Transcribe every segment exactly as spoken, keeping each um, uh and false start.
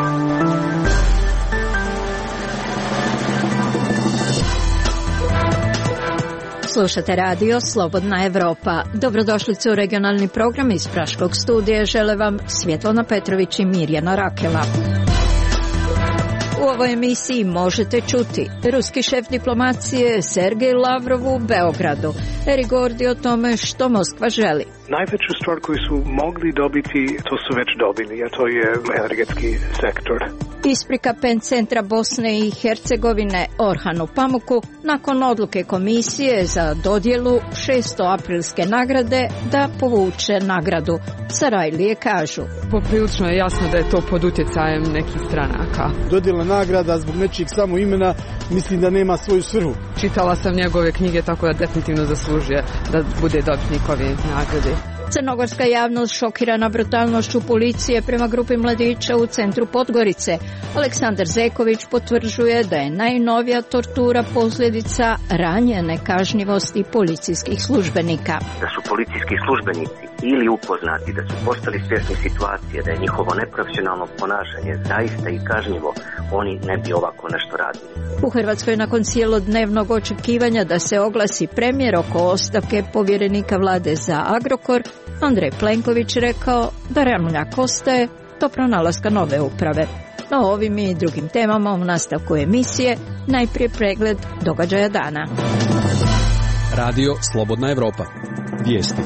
Slušate radio Slobodna Evropa. Dobrodošlice u regionalni program iz Praškog studija. Žele vam Svjetlana Petrović i Mirjana Rakela. U ovoj emisiji možete čuti ruski šef diplomacije Sergej Lavrov u Beogradu. Eri Gordi o tome što Moskva želi. Najveću stvar koju su mogli dobiti, to su već dobili, a to je energetski sektor. Isprika Pen centra Bosne i Hercegovine Orhanu Pamuku nakon odluke komisije za dodjelu šestoaprilske nagrade da povuče nagradu. Sarajlije kažu. Poprilično je jasno da je to pod utjecajem nekih stranaka. Dodjela nagrada zbog nečijeg samo imena mislim da nema svoju svrhu. Čitala sam njegove knjige, tako da definitivno zaslužuje da bude dobitnik ove nagrade. Crnogorska javnost šokirana brutalnošću policije prema grupi mladića u centru Podgorice. Aleksandar Zeković potvrđuje da je najnovija tortura posljedica ranije nekažnjivosti policijskih službenika. Da su policijski službenici ili upoznati, da su postali svjesni situacije, da je njihovo neprofesionalno ponašanje zaista i kažnjivo, oni ne bi ovako nešto radili. U Hrvatskoj nakon cijelodnevnog očekivanja da se oglasi premijer oko ostavke povjerenika vlade za Agrokor, Andrej Plenković rekao da Ramljak ostaje do pronalaska nove uprave. No ovim i drugim temama u nastavku emisije najprije pregled događaja dana. Radio Slobodna Evropa. Vijesti.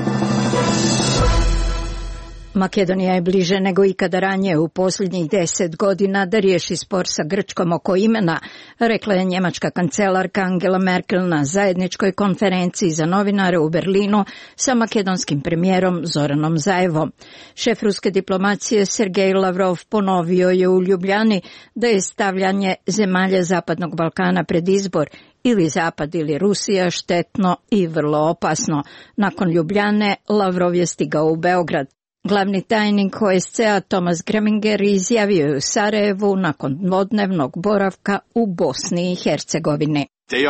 Makedonija je bliže nego ikada ranije u posljednjih deset godina da riješi spor sa Grčkom oko imena, rekla je njemačka kancelarka Angela Merkel na zajedničkoj konferenciji za novinare u Berlinu sa makedonskim premijerom Zoranom Zaevom. Šef ruske diplomacije Sergej Lavrov ponovio je u Ljubljani da je stavljanje zemalja Zapadnog Balkana pred izbor ili Zapad ili Rusija štetno i vrlo opasno. Nakon Ljubljane Lavrov je stigao u Beograd. Glavni tajnik O S C-a Thomas Greminger izjavio je u Sarajevu nakon dvodnevnog boravka u Bosni i Hercegovini.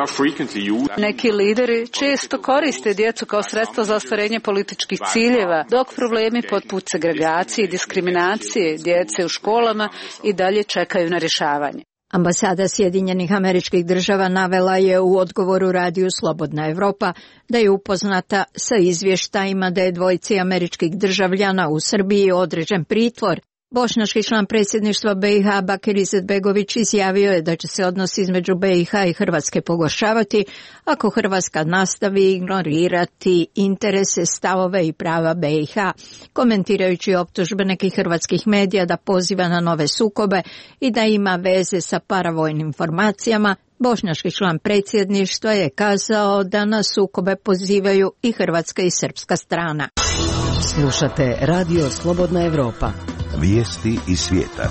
Neki lideri često koriste djecu kao sredstvo za ostvarenje političkih ciljeva, dok problemi poput segregacije i diskriminacije djece u školama i dalje čekaju na rješavanje. Ambasada Sjedinjenih Američkih Država navela je u odgovoru radiju Slobodna Evropa da je upoznata sa izvještajima da je dvojici američkih državljana u Srbiji određen pritvor. Bošnjački član predsjedništva B i H Bakir Izetbegović izjavio je da će se odnos između B i H i Hrvatske pogoršavati ako Hrvatska nastavi ignorirati interese, stavove i prava B i H, komentirajući optužbe nekih hrvatskih medija da poziva na nove sukobe i da ima veze sa paravojnim formacijama. Bošnjački član predsjedništva je kazao da na sukobe pozivaju i hrvatska i srpska strana. Slušate Radio Slobodna Evropa. Vijesti iz svijeta.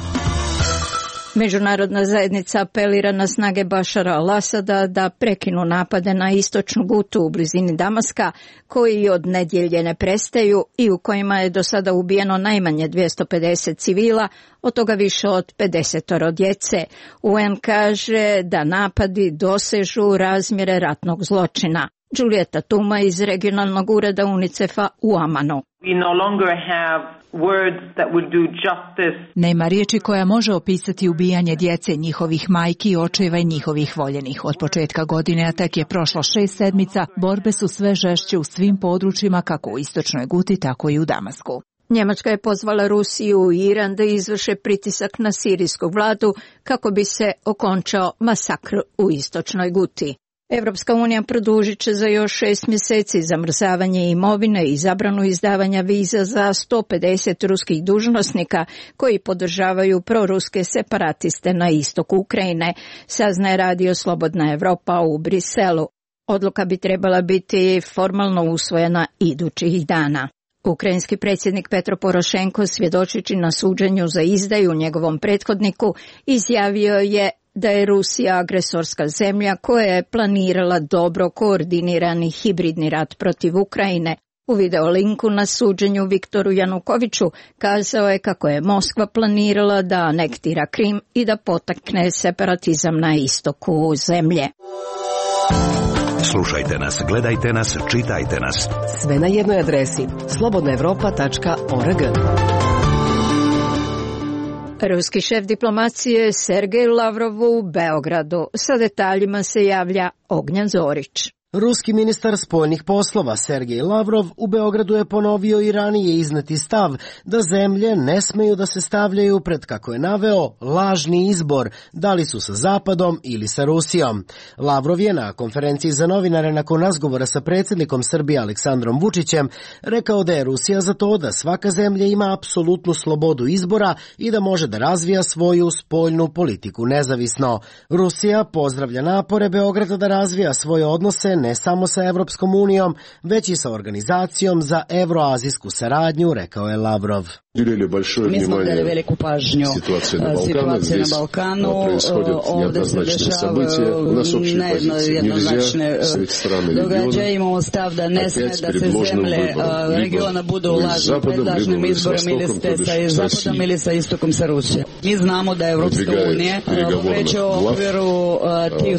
Međunarodna zajednica apelira na snage Bašara al-Asada da prekinu napade na istočnu Gutu u blizini Damaska, koji od nedjelje ne prestaju i u kojima je do sada ubijeno najmanje dvjesto pedeset civila, od toga više od pedesetoro djece. U N kaže da napadi dosežu razmjere ratnog zločina. Julieta Tuma iz regionalnog ureda UNICEF-a u Amanu. Nema riječi koja može opisati ubijanje djece, njihovih majki, očeva i njihovih voljenih. Od početka godine, a tek je prošlo šest sedmica, borbe su sve žešće u svim područjima, kako u istočnoj Guti, tako i u Damasku. Njemačka je pozvala Rusiju i Iran da izvrše pritisak na sirijsku vladu kako bi se okončao masakr u istočnoj Guti. Evropska unija produžit će za još šest mjeseci zamrzavanje imovine i zabranu izdavanja viza za sto pedeset ruskih dužnosnika koji podržavaju proruske separatiste na istoku Ukrajine, saznaje radio Slobodna Evropa u Briselu. Odluka bi trebala biti formalno usvojena idućih dana. Ukrajinski predsjednik Petro Porošenko, svjedočeći na suđenju za izdaju njegovom prethodniku, izjavio je da je Rusija agresorska zemlja koja je planirala dobro koordinirani hibridni rat protiv Ukrajine. U videolinku na suđenju Viktoru Janukoviću kazao je kako je Moskva planirala da anektira Krim i da potakne separatizam na istoku zemlje. Slušajte nas, gledajte nas, čitajte nas. Sve na jednoj adresi slobodna evropa tačka org. Ruski šef diplomacije Sergej Lavrov u Beogradu. Sa detaljima se javlja Ognjan Zorić. Ruski ministar spoljnih poslova Sergej Lavrov u Beogradu je ponovio i ranije izneti stav da zemlje ne smeju da se stavljaju pred, kako je naveo, lažni izbor, da li su sa Zapadom ili sa Rusijom. Lavrov je na konferenciji za novinare nakon razgovora sa predsjednikom Srbije Aleksandrom Vučićem rekao da je Rusija za to da svaka zemlja ima apsolutnu slobodu izbora i da može da razvija svoju spoljnu politiku nezavisno. Rusija pozdravlja napore Beograda da razvija svoje odnose ne samo sa Evropskom unijom, već i sa Organizacijom za evroazijsku saradnju, rekao je Lavrov. Mi smo dali veliku pažnju situacije na Balkanu, ovdje se dešavaju nejednoznačne događaje, imamo stav da ne sme da se zemlje regiona budu pred lažnim izborom ili ste sa Zapadom ili sa istokom sa Rusijom. Mi znamo da Evropska unija kreće u okviru tih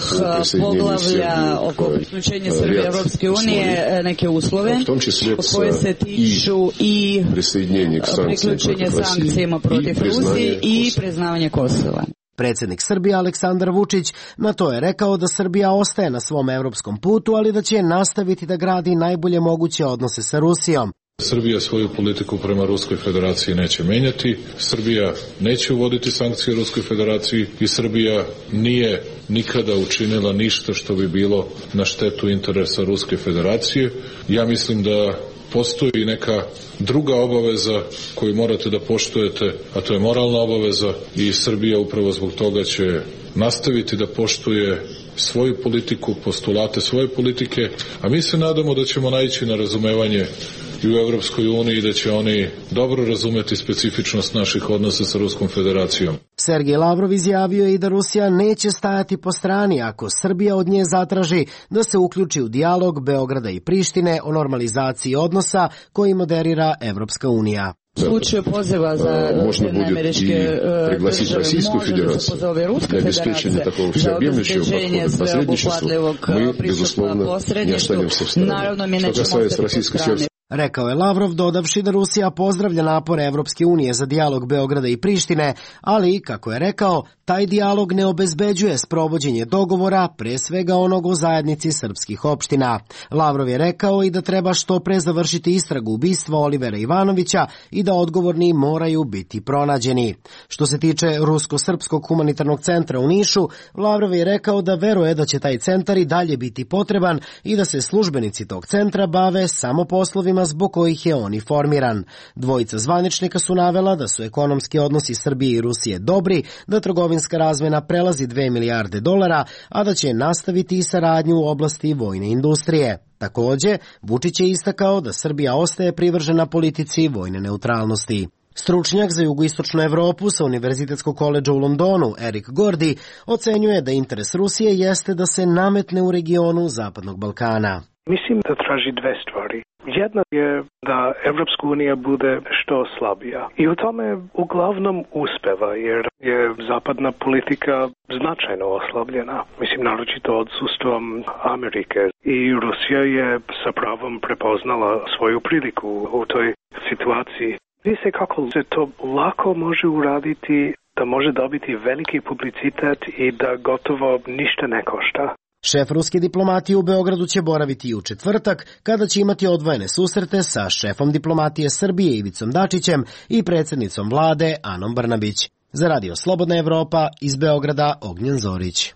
poglavlja oko priključenja Srbije Evropske unije neke uslove koje se tiču i priključenja sankcijama protiv Rusije i priznavanje Kosova. Predsjednik Srbije Aleksandar Vučić na to je rekao da Srbija ostaje na svom evropskom putu, ali da će nastaviti da gradi najbolje moguće odnose sa Rusijom. Srbija svoju politiku prema Ruskoj federaciji neće menjati, Srbija neće uvoditi sankcije Ruskoj federaciji i Srbija nije nikada učinila ništa što bi bilo na štetu interesa Ruske federacije. Ja mislim da postoji neka druga obaveza koju morate da poštujete, a to je moralna obaveza i Srbija upravo zbog toga će nastaviti da poštuje svoju politiku, postulate svoje politike, a mi se nadamo da ćemo naići na razumevanje i u Evropskoj uniji, da će oni dobro razumeti specifičnost naših odnosa sa Ruskom federacijom. Sergej Lavrov izjavio je i da Rusija neće stajati po strani ako Srbija od nje zatraži da se uključi u dijalog Beograda i Prištine o normalizaciji odnosa koji moderira Evropska unija. U slučaju poziva za Sjedinjene Američke Države može da se pozove Ruska federacija za obezbeđenje sveobuhvatljivog pristupa posredništvu. Naravno, mi nećemo ostati po strani. Rekao je Lavrov, dodavši da Rusija pozdravlja napore Evropske unije za dijalog Beograda i Prištine, ali, kako je rekao, taj dijalog ne obezbeđuje sprovođenje dogovora, pre svega onog o zajednici srpskih opština. Lavrov je rekao i da treba što pre završiti istragu ubistva Olivera Ivanovića i da odgovorni moraju biti pronađeni. Što se tiče Rusko-srpskog humanitarnog centra u Nišu, Lavrov je rekao da veruje da će taj centar i dalje biti potreban i da se službenici tog centra bave samo poslovima zbog kojih je on i formiran. Dvojica zvaničnika su navela da su ekonomski odnosi Srbije i Rusije dobri, da trgovinska razmena prelazi dve milijarde dolara, a da će nastaviti i saradnju u oblasti vojne industrije. Takođe, Vučić je istakao da Srbija ostaje privržena politici vojne neutralnosti. Stručnjak za jugoistočnu Evropu sa Univerzitetskog koledža u Londonu, Erik Gordy, ocenjuje da interes Rusije jeste da se nametne u regionu Zapadnog Balkana. Mislim da traži dve stvari. Jedna je da Evropska unija bude što slabija. I u tome uglavnom uspeva, jer je zapadna politika značajno oslabljena. Mislim, naročito odsustvom Amerike. I Rusija je sa pravom prepoznala svoju priliku u toj situaciji. Vidi se kako se to lako može uraditi, da može dobiti veliki publicitet i da gotovo ništa ne košta. Šef ruske diplomatije u Beogradu će boraviti i u četvrtak, kada će imati odvojene susrete sa šefom diplomatije Srbije Ivicom Dačićem i predsjednicom vlade Anom Brnabić. Za Radio Slobodna Evropa iz Beograda Ognjen Zorić.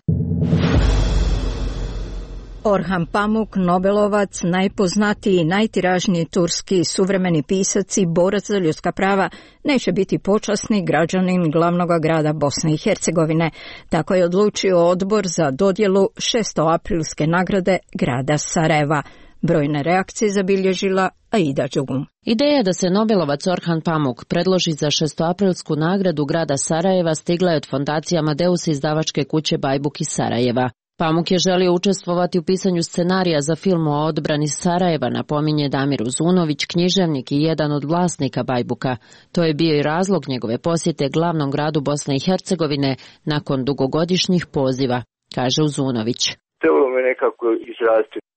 Orhan Pamuk, Nobelovac, najpoznatiji i najtiražniji turski suvremeni pisac i borac za ljudska prava, neće biti počasni građanin glavnog grada Bosne i Hercegovine. Tako je odlučio odbor za dodjelu šestoaprilske nagrade grada Sarajeva. Brojne reakcije zabilježila Aida Đugum. Ideja da se Nobelovac Orhan Pamuk predloži za šestoaprilsku nagradu grada Sarajeva stigla je od fondacije Amadeus izdavačke kuće Bajbuk iz Sarajeva. Pamuk je želio učestvovati u pisanju scenarija za film o odbrani Sarajeva, napominje Damir Uzunović, književnik i jedan od vlasnika Bajbuka. To je bio i razlog njegove posjete glavnom gradu Bosne i Hercegovine nakon dugogodišnjih poziva, kaže Uzunović. Trebalo me nekako izraziti u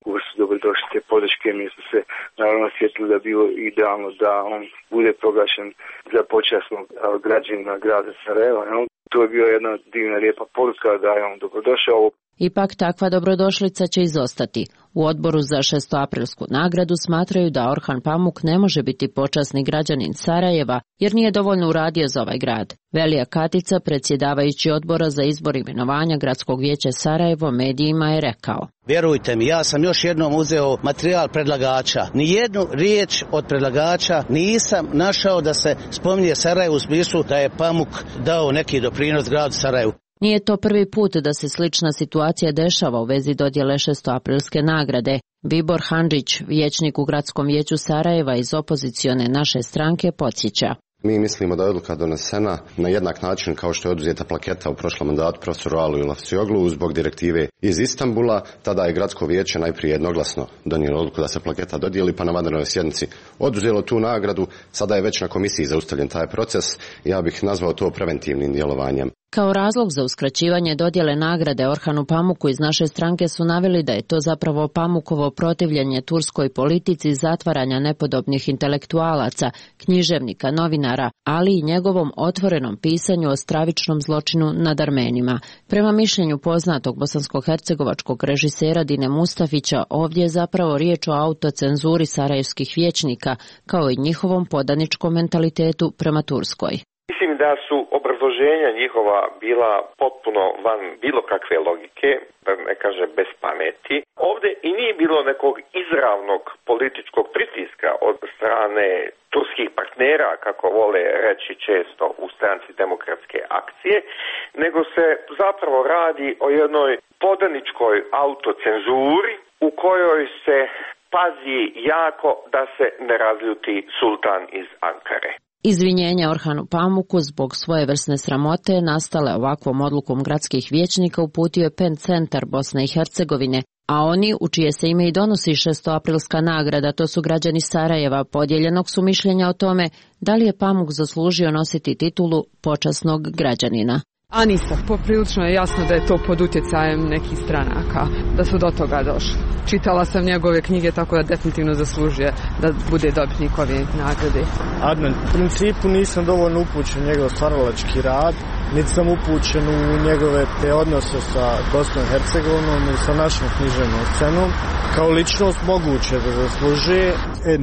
dobrodošli te podrške. Mi smo se naravno sjetili da bi bilo idealno da on bude proglašen za počasnog građanina grada Sarajeva. To je bila jedna divna, lijepa poruka da je on dobrodošao. Ipak takva dobrodošlica će izostati. U odboru za šestoaprilsku nagradu smatraju da Orhan Pamuk ne može biti počasni građanin Sarajeva jer nije dovoljno uradio za ovaj grad. Velija Katica, predsjedavajući odbora za izbor imenovanja Gradskog vijeća Sarajevo, medijima je rekao: Vjerujte mi, ja sam još jednom uzeo materijal predlagača. Nijednu riječ od predlagača nisam našao da se spominje Sarajevo u smislu da je Pamuk dao neki doprinos gradu Sarajevu. Nije to prvi put da se slična situacija dešava u vezi dodjele šestoaprilske nagrade. Vibor Handžić, vijećnik u Gradskom vijeću Sarajeva iz opozicione Naše stranke, podsjeća: Mi mislimo da je odluka donesena na jednak način kao što je oduzeta plaketa u prošlom mandatu profesoru Aliju Lafcioglu zbog direktive iz Istanbula. Tada je Gradsko vijeće najprije jednoglasno donijelo odluku da se plaketa dodijeli, pa na vanrednoj sjednici oduzelo tu nagradu. Sada je već na komisiji zaustavljen taj proces. Ja bih nazvao to preventivnim djelovanjem. Kao razlog za uskraćivanje dodjele nagrade Orhanu Pamuku iz Naše stranke su naveli da je to zapravo Pamukovo protivljenje turskoj politici zatvaranja nepodobnih intelektualaca, književnika, novinara, ali i njegovom otvorenom pisanju o stravičnom zločinu nad Armenima. Prema mišljenju poznatog bosansko-hercegovačkog režisera Dine Mustafića, ovdje je zapravo riječ o autocenzuri sarajevskih vijećnika, kao i njihovom podaničkom mentalitetu prema Turskoj. Mislim da su obrazloženja njihova bila potpuno van bilo kakve logike, da ne kaže bez pameti. Ovdje i nije bilo nekog izravnog političkog pritiska od strane turskih partnera, kako vole reći često u stranci Demokratske akcije, nego se zapravo radi o jednoj podaničkoj autocenzuri u kojoj se pazi jako da se ne razljuti sultan iz Ankare. Izvinjenje Orhanu Pamuku zbog svojevrsne sramote nastale ovakvom odlukom gradskih vijećnika uputio je PEN centar Bosne i Hercegovine, a oni, u čije se ime i donosi šestoaprilska nagrada, to su građani Sarajeva, podijeljenog su mišljenja o tome da li je Pamuk zaslužio nositi titulu počasnog građanina. A nisam. Poprilično je jasno da je to pod utjecajem nekih stranaka, da su do toga došli. Čitala sam njegove knjige, tako da definitivno zaslužuje da bude dobitnik ove nagrade. Adnan, u principu nisam dovoljno upućen u njegov stvaralački rad, niti sam upućen u njegove te odnose sa Bosnom i Hercegovinom i sa našom književnom scenom. Kao ličnost moguće da zaslužuje.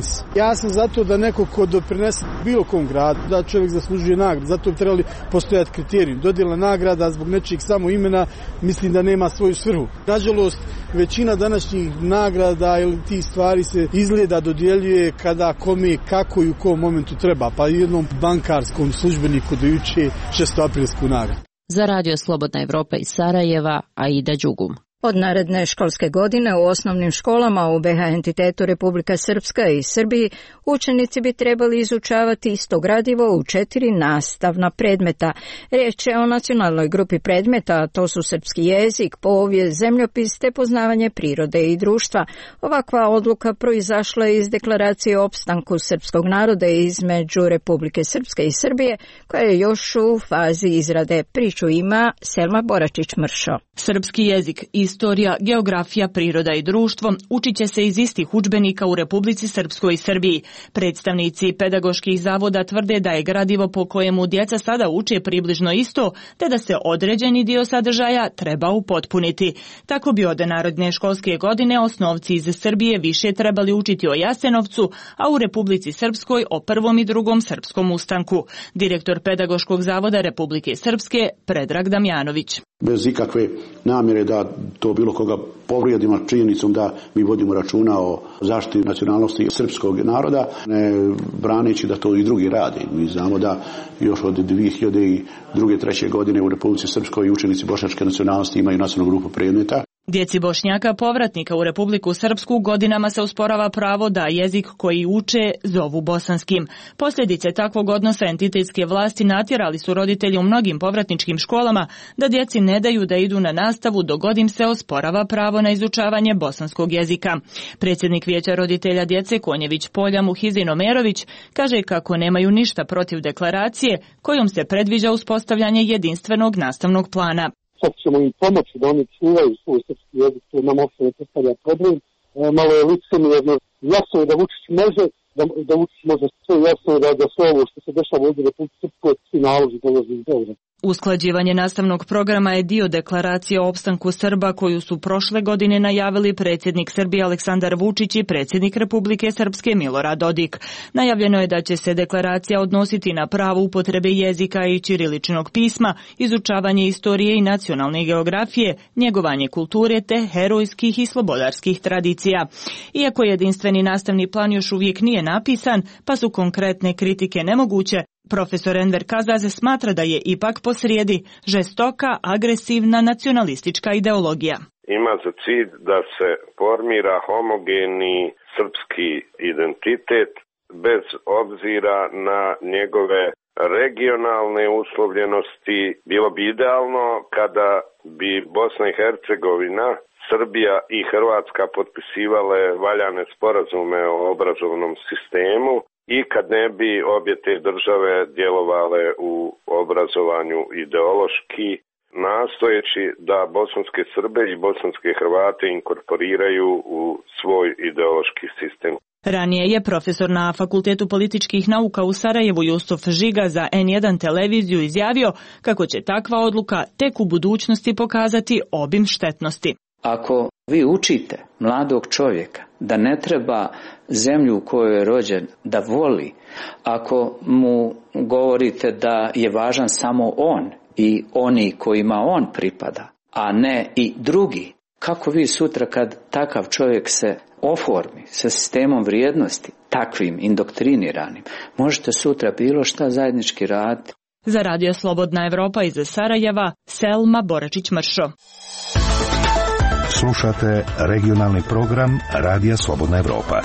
Ja sam zato da neko ko doprinese bilo kom gradu, da čovjek zaslužuje nagradu, zato bi trebali postojati kriterijum. Dodjela nagrada zbog nečijeg samo imena mislim da nema svoju svrhu. Nažalost, većina današnjih nagrada ili tih stvari se izgleda dodjeljuje kada kome, kako i u kom momentu treba, pa jednom bankarskom službeniku dojuče šestoaprilsku nagradu. Za Radio Slobodna Evropa iz Sarajeva, Aida Đugum. Od naredne školske godine u osnovnim školama u be ha entitetu Republika Srpska i Srbiji učenici bi trebali izučavati isto gradivo u četiri nastavna predmeta. Riječ je o nacionalnoj grupi predmeta, a to su srpski jezik, povijest, zemljopis te poznavanje prirode i društva. Ovakva odluka proizašla je iz deklaracije o opstanku srpskog naroda između Republike Srpske i Srbije, koja je još u fazi izrade. Priču ima Selma Boračić-Mršo. Srpski jezik, istorija, geografija, priroda i društvo učit će se iz istih udžbenika u Republici Srpskoj i Srbiji. Predstavnici pedagoških zavoda tvrde da je gradivo po kojemu djeca sada uče približno isto, te da se određeni dio sadržaja treba upotpuniti. Tako bi od naredne školske godine osnovci iz Srbije više trebali učiti o Jasenovcu, a u Republici Srpskoj o prvom i drugom srpskom ustanku. Direktor pedagoškog zavoda Republike Srpske, Predrag Damjanović. Bez ikakve namjere da to bilo koga povrijedimo činjenicom da mi vodimo računa o zaštiti nacionalnosti srpskog naroda, ne braneći da to i drugi rade. Mi znamo da još od dvije hiljade druge treće godine u Republici Srpskoj učenici bošnjačke nacionalnosti imaju nacionalnu grupu predmeta. Djeci Bošnjaka povratnika u Republiku Srpsku godinama se usporava pravo da jezik koji uče zovu bosanskim. Posljedice takvog odnosa entitetske vlasti natjerali su roditelji u mnogim povratničkim školama da djeci ne daju da idu na nastavu dok god im se osporava pravo na izučavanje bosanskog jezika. Predsjednik Vijeća roditelja djece Konjević Polja Muhizin Omerović kaže kako nemaju ništa protiv deklaracije kojom se predviđa uspostavljanje jedinstvenog nastavnog plana. Sad ćemo im pomoći da oni čuvaju svoj srpski jezik, to nam uopšte ne predstavlja problem, malo je licemjerno. Jasno je da Vučić može, da, da Vučić može sve, jasno je da, da sve ovo što se dešava ovdje u Republici Srpskoj svi naloži dolazi iz Beograda. Usklađivanje nastavnog programa je dio deklaracije o opstanku Srba koju su prošle godine najavili predsjednik Srbije Aleksandar Vučić i predsjednik Republike Srpske Milorad Dodik. Najavljeno je da će se deklaracija odnositi na pravo upotrebe jezika i ćiriličnog pisma, izučavanje istorije i nacionalne geografije, njegovanje kulture te herojskih i slobodarskih tradicija. Iako jedinstveni nastavni plan još uvijek nije napisan, pa su konkretne kritike nemoguće, profesor Enver Kazaze smatra da je ipak posrijedi žestoka, agresivna nacionalistička ideologija. Ima za cilj da se formira homogeni srpski identitet bez obzira na njegove regionalne uslovljenosti. Bilo bi idealno kada bi Bosna i Hercegovina, Srbija i Hrvatska potpisivale valjane sporazume o obrazovnom sistemu i kad ne bi obje te države djelovale u obrazovanju ideološki, nastojeći da bosanske Srbe i bosanske Hrvate inkorporiraju u svoj ideološki sistem. Ranije je profesor na Fakultetu političkih nauka u Sarajevu Jusuf Žiga za en jedan televiziju izjavio kako će takva odluka tek u budućnosti pokazati obim štetnosti. Ako vi učite mladog čovjeka da ne treba zemlju u kojoj je rođen da voli, ako mu govorite da je važan samo on i oni kojima on pripada, a ne i drugi, kako vi sutra kad takav čovjek se oformi sa sistemom vrijednosti, takvim indoktriniranim, možete sutra bilo šta zajednički raditi. Za Radio Slobodna Evropa iz Sarajeva, Selma Boračić-Mršo. Slušate regionalni program Radija Slobodna Evropa.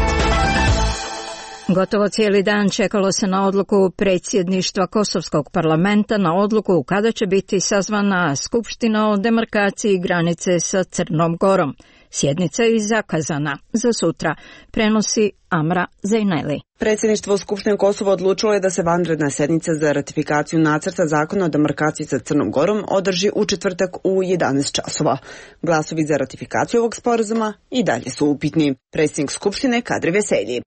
Gotovo cijeli dan čekalo se na odluku predsjedništva Kosovskog parlamenta, na odluku kada će biti sazvana skupština o demarkaciji granice sa Crnom Gorom. Sjednica je zakazana za sutra, prenosi Amra Zejneli. Predsjedništvo Skupštine Kosova odlučilo je da se vanredna sjednica za ratifikaciju nacrta zakona o demarkaciji sa Crnom Gorom održi u četvrtak u jedanaest časova. Glasovi za ratifikaciju ovog sporazuma i dalje su upitni. Predsjednik Skupštine Kadri Veselji.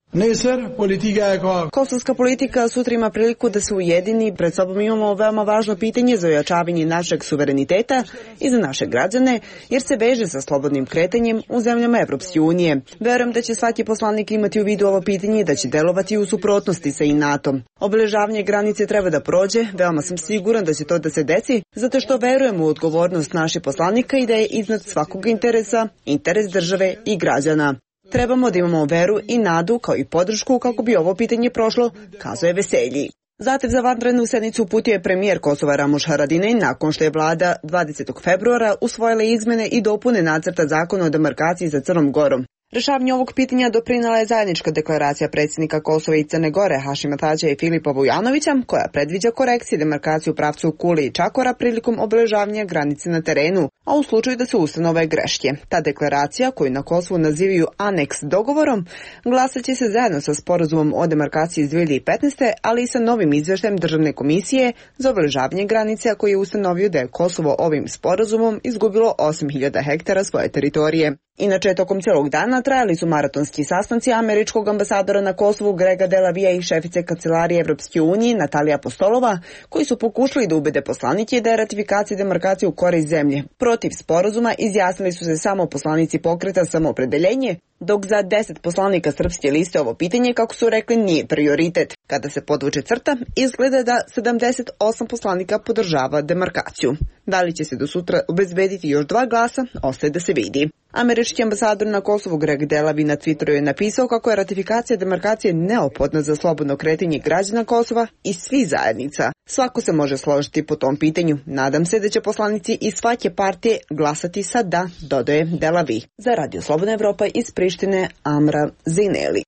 Kosovska politika sutra ima priliku da se ujedini. Pred sobom imamo veoma važno pitanje za ojačavanje našeg suvereniteta i za naše građane, jer se veže sa slobodnim kretanjem u zemljama Evropske unije. Verujem da će svaki poslanik imati u vidu ovo pitanje i da će delovati u suprotnosti sa i NATO-om. Obeležavanje granice treba da prođe, veoma sam siguran da će to da se desi, zato što verujem u odgovornost naših poslanika i da je iznad svakog interesa, interes države i građana. Trebamo da imamo veru i nadu kao i podršku kako bi ovo pitanje prošlo, kazuje Veselji. Zatim za vanrednu sednicu uputio je premijer Kosova Ramuš Haradinaj nakon što je vlada dvadesetog februara usvojila izmene i dopune nacrta zakona o demarkaciji sa Crnom Gorom. Rješavanju ovog pitanja doprinala je zajednička deklaracija predsjednika Kosova i Crne Gore Hašima Tađa i Filipa Vujanovića, koja predviđa korekciju i demarkaciju u pravcu Kuli i Čakora prilikom obeležavanja granice na terenu, a u slučaju da se ustanove greške. Ta deklaracija, koju na Kosovu nazivaju aneks dogovorom, glasat će se zajedno sa sporazumom o demarkaciji iz dvije hiljade petnaeste. ali i sa novim izvještajem Državne komisije za obeležavanje granice, koji je ustanovio da je Kosovo ovim sporazumom izgubilo osam hiljada hektara svoje teritorije. Inače, tokom cijelog dana trajali su maratonski sastanci američkog ambasadora na Kosovu Grega Delavija i šefice kancelarije Evropske unije Natalija Apostolova, koji su pokušali da ubede poslanike da je ratifikacija demarkacije u korist zemlje. Protiv sporazuma izjasnili su se samo poslanici pokreta Samoopredeljenje, dok za deset poslanika Srpske liste ovo pitanje, kako su rekli, nije prioritet. Kada se podvuče crta, izgleda da sedamdeset osam poslanika podržava demarkaciju. Da li će se do sutra obezbediti još dva glasa, ostaje da se vidi. Američki ambasador na Kosovu Greg Delavi na Twitteru je napisao kako je ratifikacija demarkacije neophodna za slobodno kretanje građana Kosova i svih zajednica. Svako se može složiti po tom pitanju. Nadam se da će poslanici iz svake partije glasati sa da, dodaje Delavi. Za Radio Slobodna Evropa iz Prištine, Amra Zineli.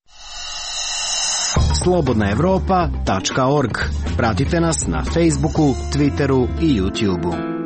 slobodna evropa tačka org. Pratite nas na Facebooku, Twitteru i YouTubeu.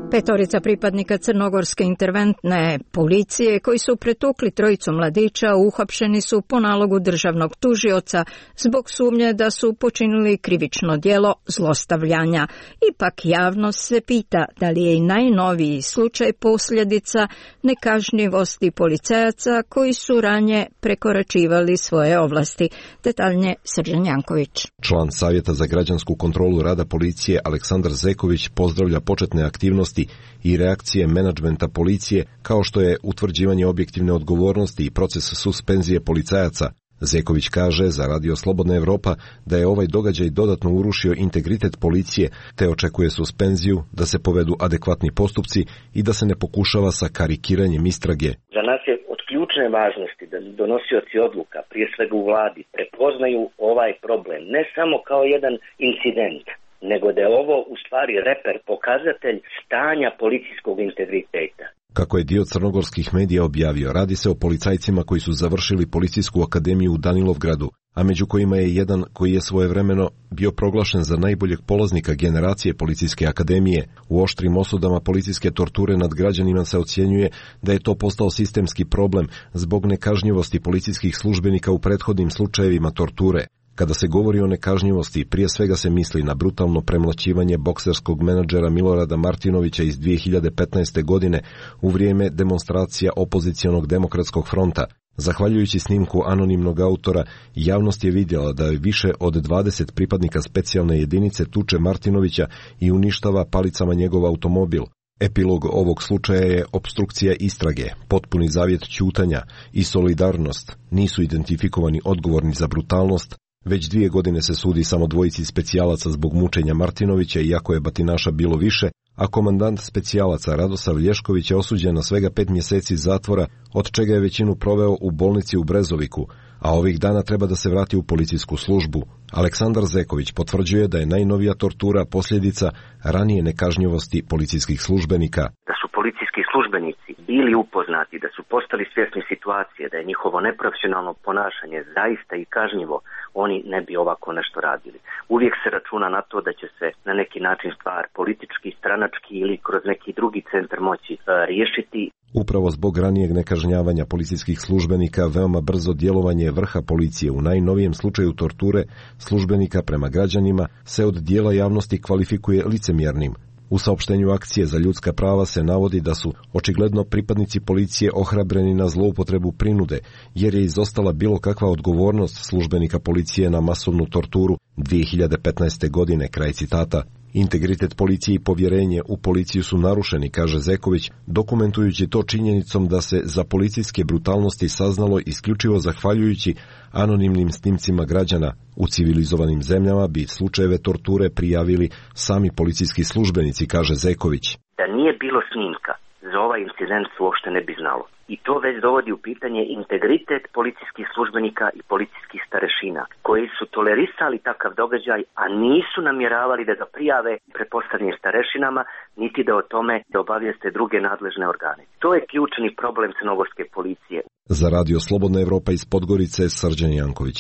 Petorica pripadnika crnogorske interventne policije koji su pretukli trojicu mladića uhapšeni su po nalogu državnog tužioca zbog sumnje da su počinili krivično djelo zlostavljanja. Ipak javnost se pita da li je i najnoviji slučaj posljedica nekažnjivosti policajaca koji su ranije prekoračivali svoje ovlasti. Detaljnije Srđan Janković. Član Savjeta za građansku kontrolu rada policije Aleksandar Zeković pozdravlja početne aktivnosti i reakcije menadžmenta policije, kao što je utvrđivanje objektivne odgovornosti i proces suspenzije policajaca. Zeković kaže za Radio Slobodna Evropa da je ovaj događaj dodatno urušio integritet policije, te očekuje suspenziju, da se povedu adekvatni postupci i da se ne pokušava sa karikiranjem istrage. Za nas je od ključne važnosti da donosioci odluka, prije svega u vladi, prepoznaju ovaj problem ne samo kao jedan incident, nego da je ovo u stvari reper, pokazatelj stanja policijskog integriteta. Kako je dio crnogorskih medija objavio, radi se o policajcima koji su završili policijsku akademiju u Danilovgradu, a među kojima je jedan koji je svojevremeno bio proglašen za najboljeg polaznika generacije policijske akademije. U oštrim osudama policijske torture nad građanima se ocjenjuje da je to postao sistemski problem zbog nekažnjivosti policijskih službenika u prethodnim slučajevima torture. Kada se govori o nekažnjivosti, prije svega se misli na brutalno premlaćivanje bokserskog menadžera Milorada Martinovića iz dvije hiljade petnaeste. godine u vrijeme demonstracija opozicionog demokratskog fronta. Zahvaljujući snimku anonimnog autora, javnost je vidjela da je više od dvadeset pripadnika specijalne jedinice tuče Martinovića i uništava palicama njegov automobil. Epilog ovog slučaja je opstrukcija istrage, potpuni zavjet ćutanja i solidarnost. Nisu identifikovani odgovorni za brutalnost. Već dvije godine se sudi samo dvojici specijalaca zbog mučenja Martinovića, iako je batinaša bilo više, a komandant specijalaca Radosav Lješković je osuđen na svega pet mjeseci zatvora, od čega je većinu proveo u bolnici u Brezoviku, a ovih dana treba da se vrati u policijsku službu. Aleksandar Zeković potvrđuje da je najnovija tortura posljedica ranije nekažnjivosti policijskih službenika. Da su policijski službenici bili upoznati, da su postali svjesni situacije, da je njihovo neprofesionalno ponašanje zaista i kažnjivo, oni ne bi ovako nešto radili. Uvijek se računa na to da će se na neki način stvar politički, stranački ili kroz neki drugi centar moći e, riješiti. Upravo zbog ranijeg nekažnjavanja policijskih službenika, veoma brzo djelovanje vrha policije u najnovijem slučaju torture službenika prema građanima se od dijela javnosti kvalifikuje licemjernim. U saopštenju akcije za ljudska prava se navodi da su očigledno pripadnici policije ohrabreni na zloupotrebu prinude, jer je izostala bilo kakva odgovornost službenika policije na masovnu torturu dvije hiljade petnaeste. godine, kraj citata. Integritet policije i povjerenje u policiju su narušeni, kaže Zeković, dokumentujući to činjenicom da se za policijske brutalnosti saznalo isključivo zahvaljujući anonimnim snimcima građana. U civilizovanim zemljama bi slučajeve torture prijavili sami policijski službenici, kaže Zeković. Da nije bilo snimka, za ovaj incident se uopšte ne bi znalo. I to već dovodi u pitanje integritet policijskih službenika i policijskih starešina, koji su tolerisali takav događaj, a nisu namjeravali da ga prijave pretpostavljenim starešinama, niti da o tome da obavijeste druge nadležne organe. To je ključni problem crnogorske policije. Za Radio Slobodna Evropa iz Podgorice, Srđan Janković.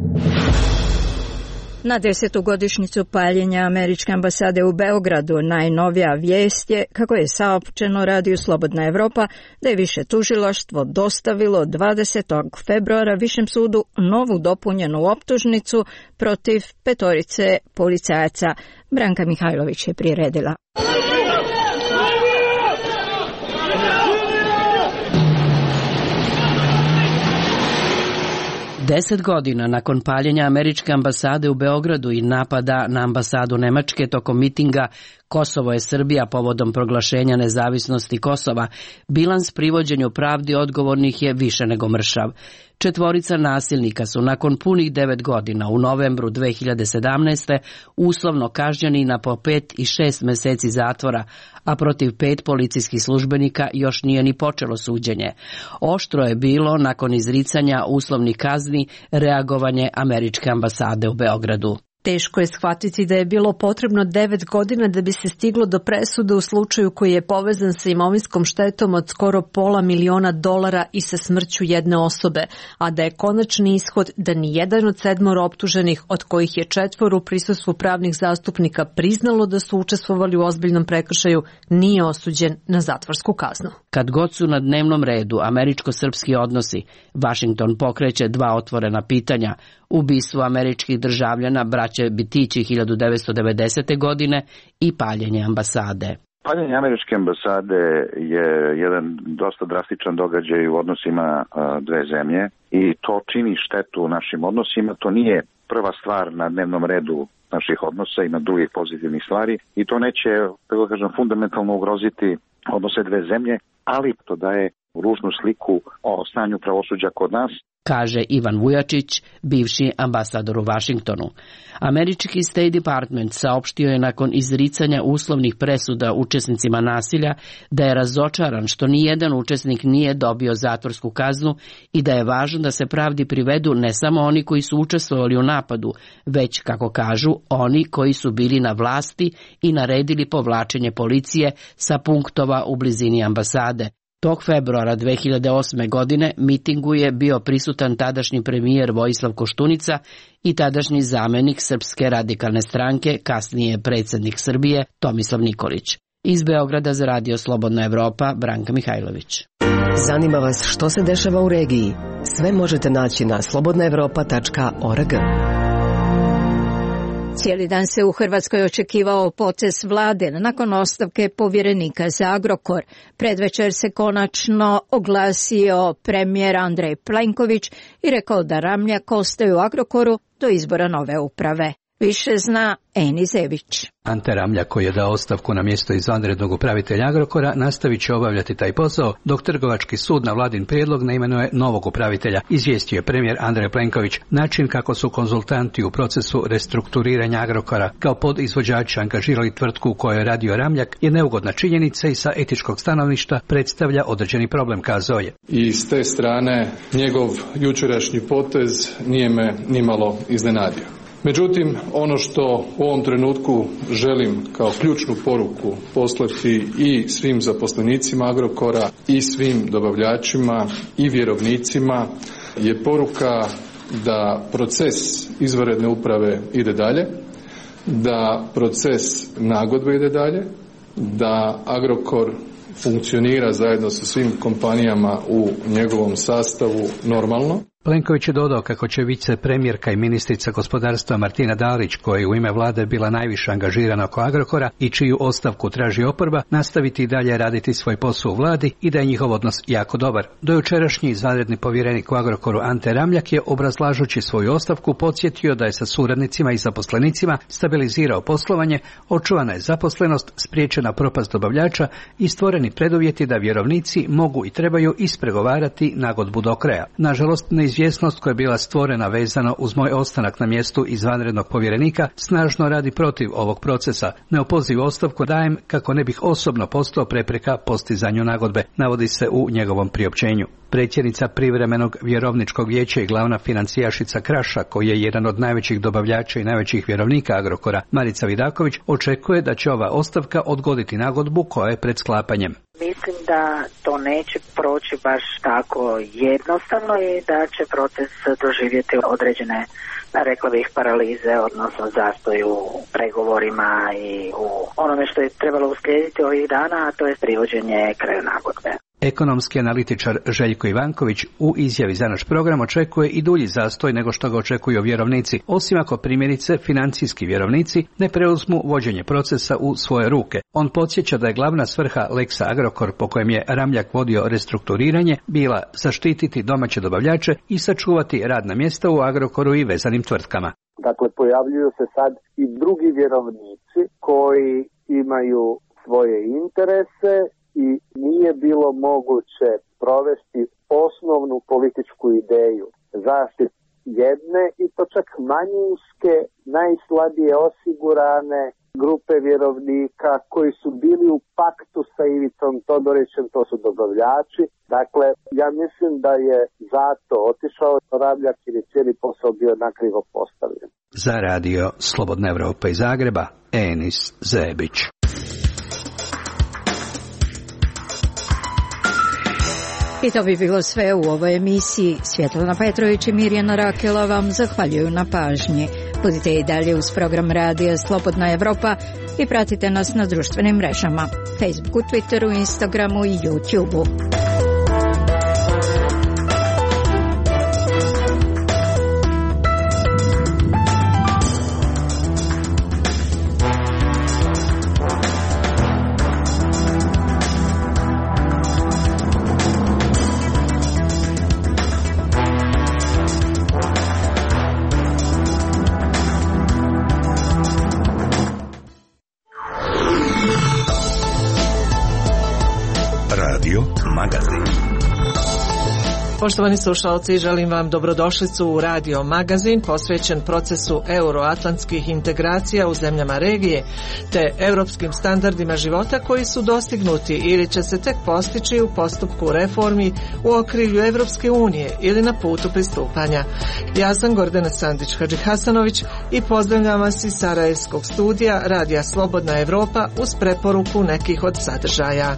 Na desetu godišnjicu paljenja američke ambasade u Beogradu najnovija vijest je, kako je saopćeno Radiju Slobodna Evropa, da je više tužilaštvo dostavilo dvadesetog februara Višem sudu novu dopunjenu optužnicu protiv petorice policajaca. Branka Mihajlović je priredila. Deset godina nakon paljenja američke ambasade u Beogradu i napada na ambasadu Nemačke tokom mitinga Kosovo je Srbija povodom proglašenja nezavisnosti Kosova, bilans privođenju pravdi odgovornih je više nego mršav. Četvorica nasilnika su nakon punih devet godina u novembru dve hiljade sedamnaeste. uslovno kažnjeni na po pet i šest meseci zatvora, a protiv pet policijskih službenika još nije ni počelo suđenje. Oštro je bilo, nakon izricanja uslovnih kazni, reagovanje američke ambasade u Beogradu. Teško je shvatiti da je bilo potrebno devet godina da bi se stiglo do presude u slučaju koji je povezan sa imovinskom štetom od skoro pola miliona dolara i sa smrću jedne osobe, a da je konačni ishod da ni jedan od sedmoro optuženih, od kojih je četvoro u prisustvu pravnih zastupnika priznalo da su učestvovali u ozbiljnom prekršaju, nije osuđen na zatvorsku kaznu. Kad god su na dnevnom redu američko-srpski odnosi, Washington pokreće dva otvorena pitanja: ubistvo američkih državljana braće Bitići hiljadu devetsto devedesete. godine i paljenje ambasade. Paljenje američke ambasade je jedan dosta drastičan događaj u odnosima dve zemlje i to čini štetu našim odnosima. To nije prva stvar na dnevnom redu naših odnosa, ima drugih pozitivnih stvari i to neće, tako kažem, fundamentalno ugroziti odnose dve zemlje, ali to daje ružnu sliku o stanju pravosuđa kod nas, kaže Ivan Vujačić, bivši ambasador u Vašingtonu. Američki State Department saopštio je nakon izricanja uslovnih presuda učesnicima nasilja da je razočaran što nijedan učesnik nije dobio zatvorsku kaznu i da je važno da se pravdi privedu ne samo oni koji su učestvovali u napadu, već, kako kažu, oni koji su bili na vlasti i naredili povlačenje policije sa punktova u blizini ambasade. Tog februara dve hiljade osme. godine mitingu je bio prisutan tadašnji premijer Vojislav Koštunica i tadašnji zamenik Srpske radikalne stranke, kasnije predsjednik Srbije, Tomislav Nikolić. Iz Beograda za Radio Slobodna Evropa, Branka Mihajlović. Zanima vas što se dešava u regiji? Sve možete naći na slobodna evropa tačka org. Cijeli dan se u Hrvatskoj očekivao potez vlade nakon ostavke povjerenika za Agrokor. Predvečer se konačno oglasio premijer Andrej Plenković i rekao da Ramljak ostaje u Agrokoru do izbora nove uprave. Više zna Eni Zević. Ante Ramljak, koji je dao ostavku na mjesto izvanrednog upravitelja Agrokora, nastavit će obavljati taj posao dok Trgovački sud na vladin prijedlog ne imenuje novog upravitelja, izvijestio je premijer Andrej Plenković. Način kako su konzultanti u procesu restrukturiranja Agrokora kao podizvođači angažirali tvrtku u kojoj je radio Ramljak je neugodna činjenica i sa etičkog stanovišta predstavlja određeni problem, kazao je. I s te strane njegov jučerašnji potez nije me nimalo iznenadio. Međutim, ono što u ovom trenutku želim kao ključnu poruku poslati i svim zaposlenicima Agrokora i svim dobavljačima i vjerovnicima je poruka da proces izvanredne uprave ide dalje, da proces nagodbe ide dalje, da Agrokor funkcionira zajedno sa svim kompanijama u njegovom sastavu normalno. Plenković je dodao kako će vicepremjerka i ministrica gospodarstva Martina Dalić, koja je u ime vlade bila najviše angažirana oko Agrokora i čiju ostavku traži oporba, nastaviti i dalje raditi svoj posao u vladi i da je njihov odnos jako dobar. Dojučerašnji izvanredni povjerenik u Agrokoru Ante Ramljak je, obrazlažući svoju ostavku, podsjetio da je sa suradnicima i zaposlenicima stabilizirao poslovanje, očuvana je zaposlenost, spriječena propast dobavljača i stvoreni preduvjeti da vjerovnici mogu i trebaju ispregovarati nagodbu do kraja. Nažalost, neizvjesnost koja je bila stvorena vezano uz moj ostanak na mjestu izvanrednog povjerenika snažno radi protiv ovog procesa. Neopozivu ostavku dajem kako ne bih osobno postao prepreka postizanju nagodbe, navodi se u njegovom priopćenju. Predsjednica privremenog vjerovničkog vijeća i glavna financijašica Kraša, koji je jedan od najvećih dobavljača i najvećih vjerovnika Agrokora, Marica Vidaković, očekuje da će ova ostavka odgoditi nagodbu koja je pred sklapanjem. Mislim da to neće proći baš tako jednostavno i da će proces doživjeti određene, rekla bih, paralize, odnosno zastoj u pregovorima i u onome što je trebalo uslijediti ovih dana, a to je privođenje kraju nagodbe. Ekonomski analitičar Željko Ivanković u izjavi za naš program očekuje i dulji zastoj nego što ga očekuju vjerovnici, osim ako primjerice financijski vjerovnici ne preuzmu vođenje procesa u svoje ruke. On podsjeća da je glavna svrha Lexa Agrokor, po kojem je Ramljak vodio restrukturiranje, bila zaštititi domaće dobavljače i sačuvati radna mjesta u Agrokoru i vezanim tvrtkama. Dakle, pojavljuju se sad i drugi vjerovnici koji imaju svoje interese i nije bilo moguće provesti osnovnu političku ideju zaštite jedne i to čak manjinske, najslabije osigurane grupe vjerovnika koji su bili u paktu sa Ivicom Todorićem, to su dobavljači. Dakle, ja mislim da je zato otišao Rabljak jer je cijeli posao bio nakrivo postavljen. Za radio Slobodna Evropa iz Zagreba, Enis Zebić. I to bi bilo sve u ovoj emisiji. Svjetlana Petrović i Mirjana Rakela vam zahvaljuju na pažnji. Budite i dalje uz program radija Slobodna Evropa i pratite nas na društvenim mrežama, Facebooku, Twitteru, Instagramu i YouTubeu. Poštovani slušalci, želim vam dobrodošlicu u Radio Magazin posvećen procesu euroatlantskih integracija u zemljama regije te europskim standardima života koji su dostignuti ili će se tek postići u postupku reformi u okrilju Evropske unije ili na putu pristupanja. Ja sam Gordana Sandić-Hadžihasanović i pozdravljam vas iz Sarajevskog studija Radija Slobodna Evropa uz preporuku nekih od sadržaja.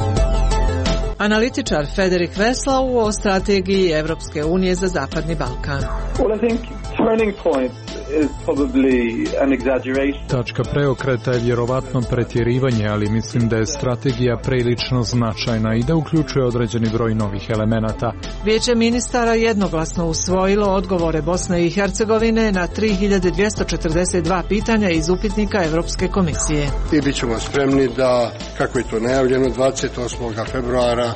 Analitičar Federik Veslau o strategiji Evropske unije za Zapadni Balkan. Well, I think turning point is probably an exaggeration. Tačka preokreta je vjerovatno pretjerivanje, ali mislim da je strategija prilično značajna i da uključuje određeni broj novih elemenata. Vijeće ministara jednoglasno usvojilo odgovore Bosne i Hercegovine na tri hiljade dvjesto četrdeset dva pitanja iz upitnika Evropske komisije. I bit ćemo spremni da, kako je to najavljeno, dvadeset osmog februara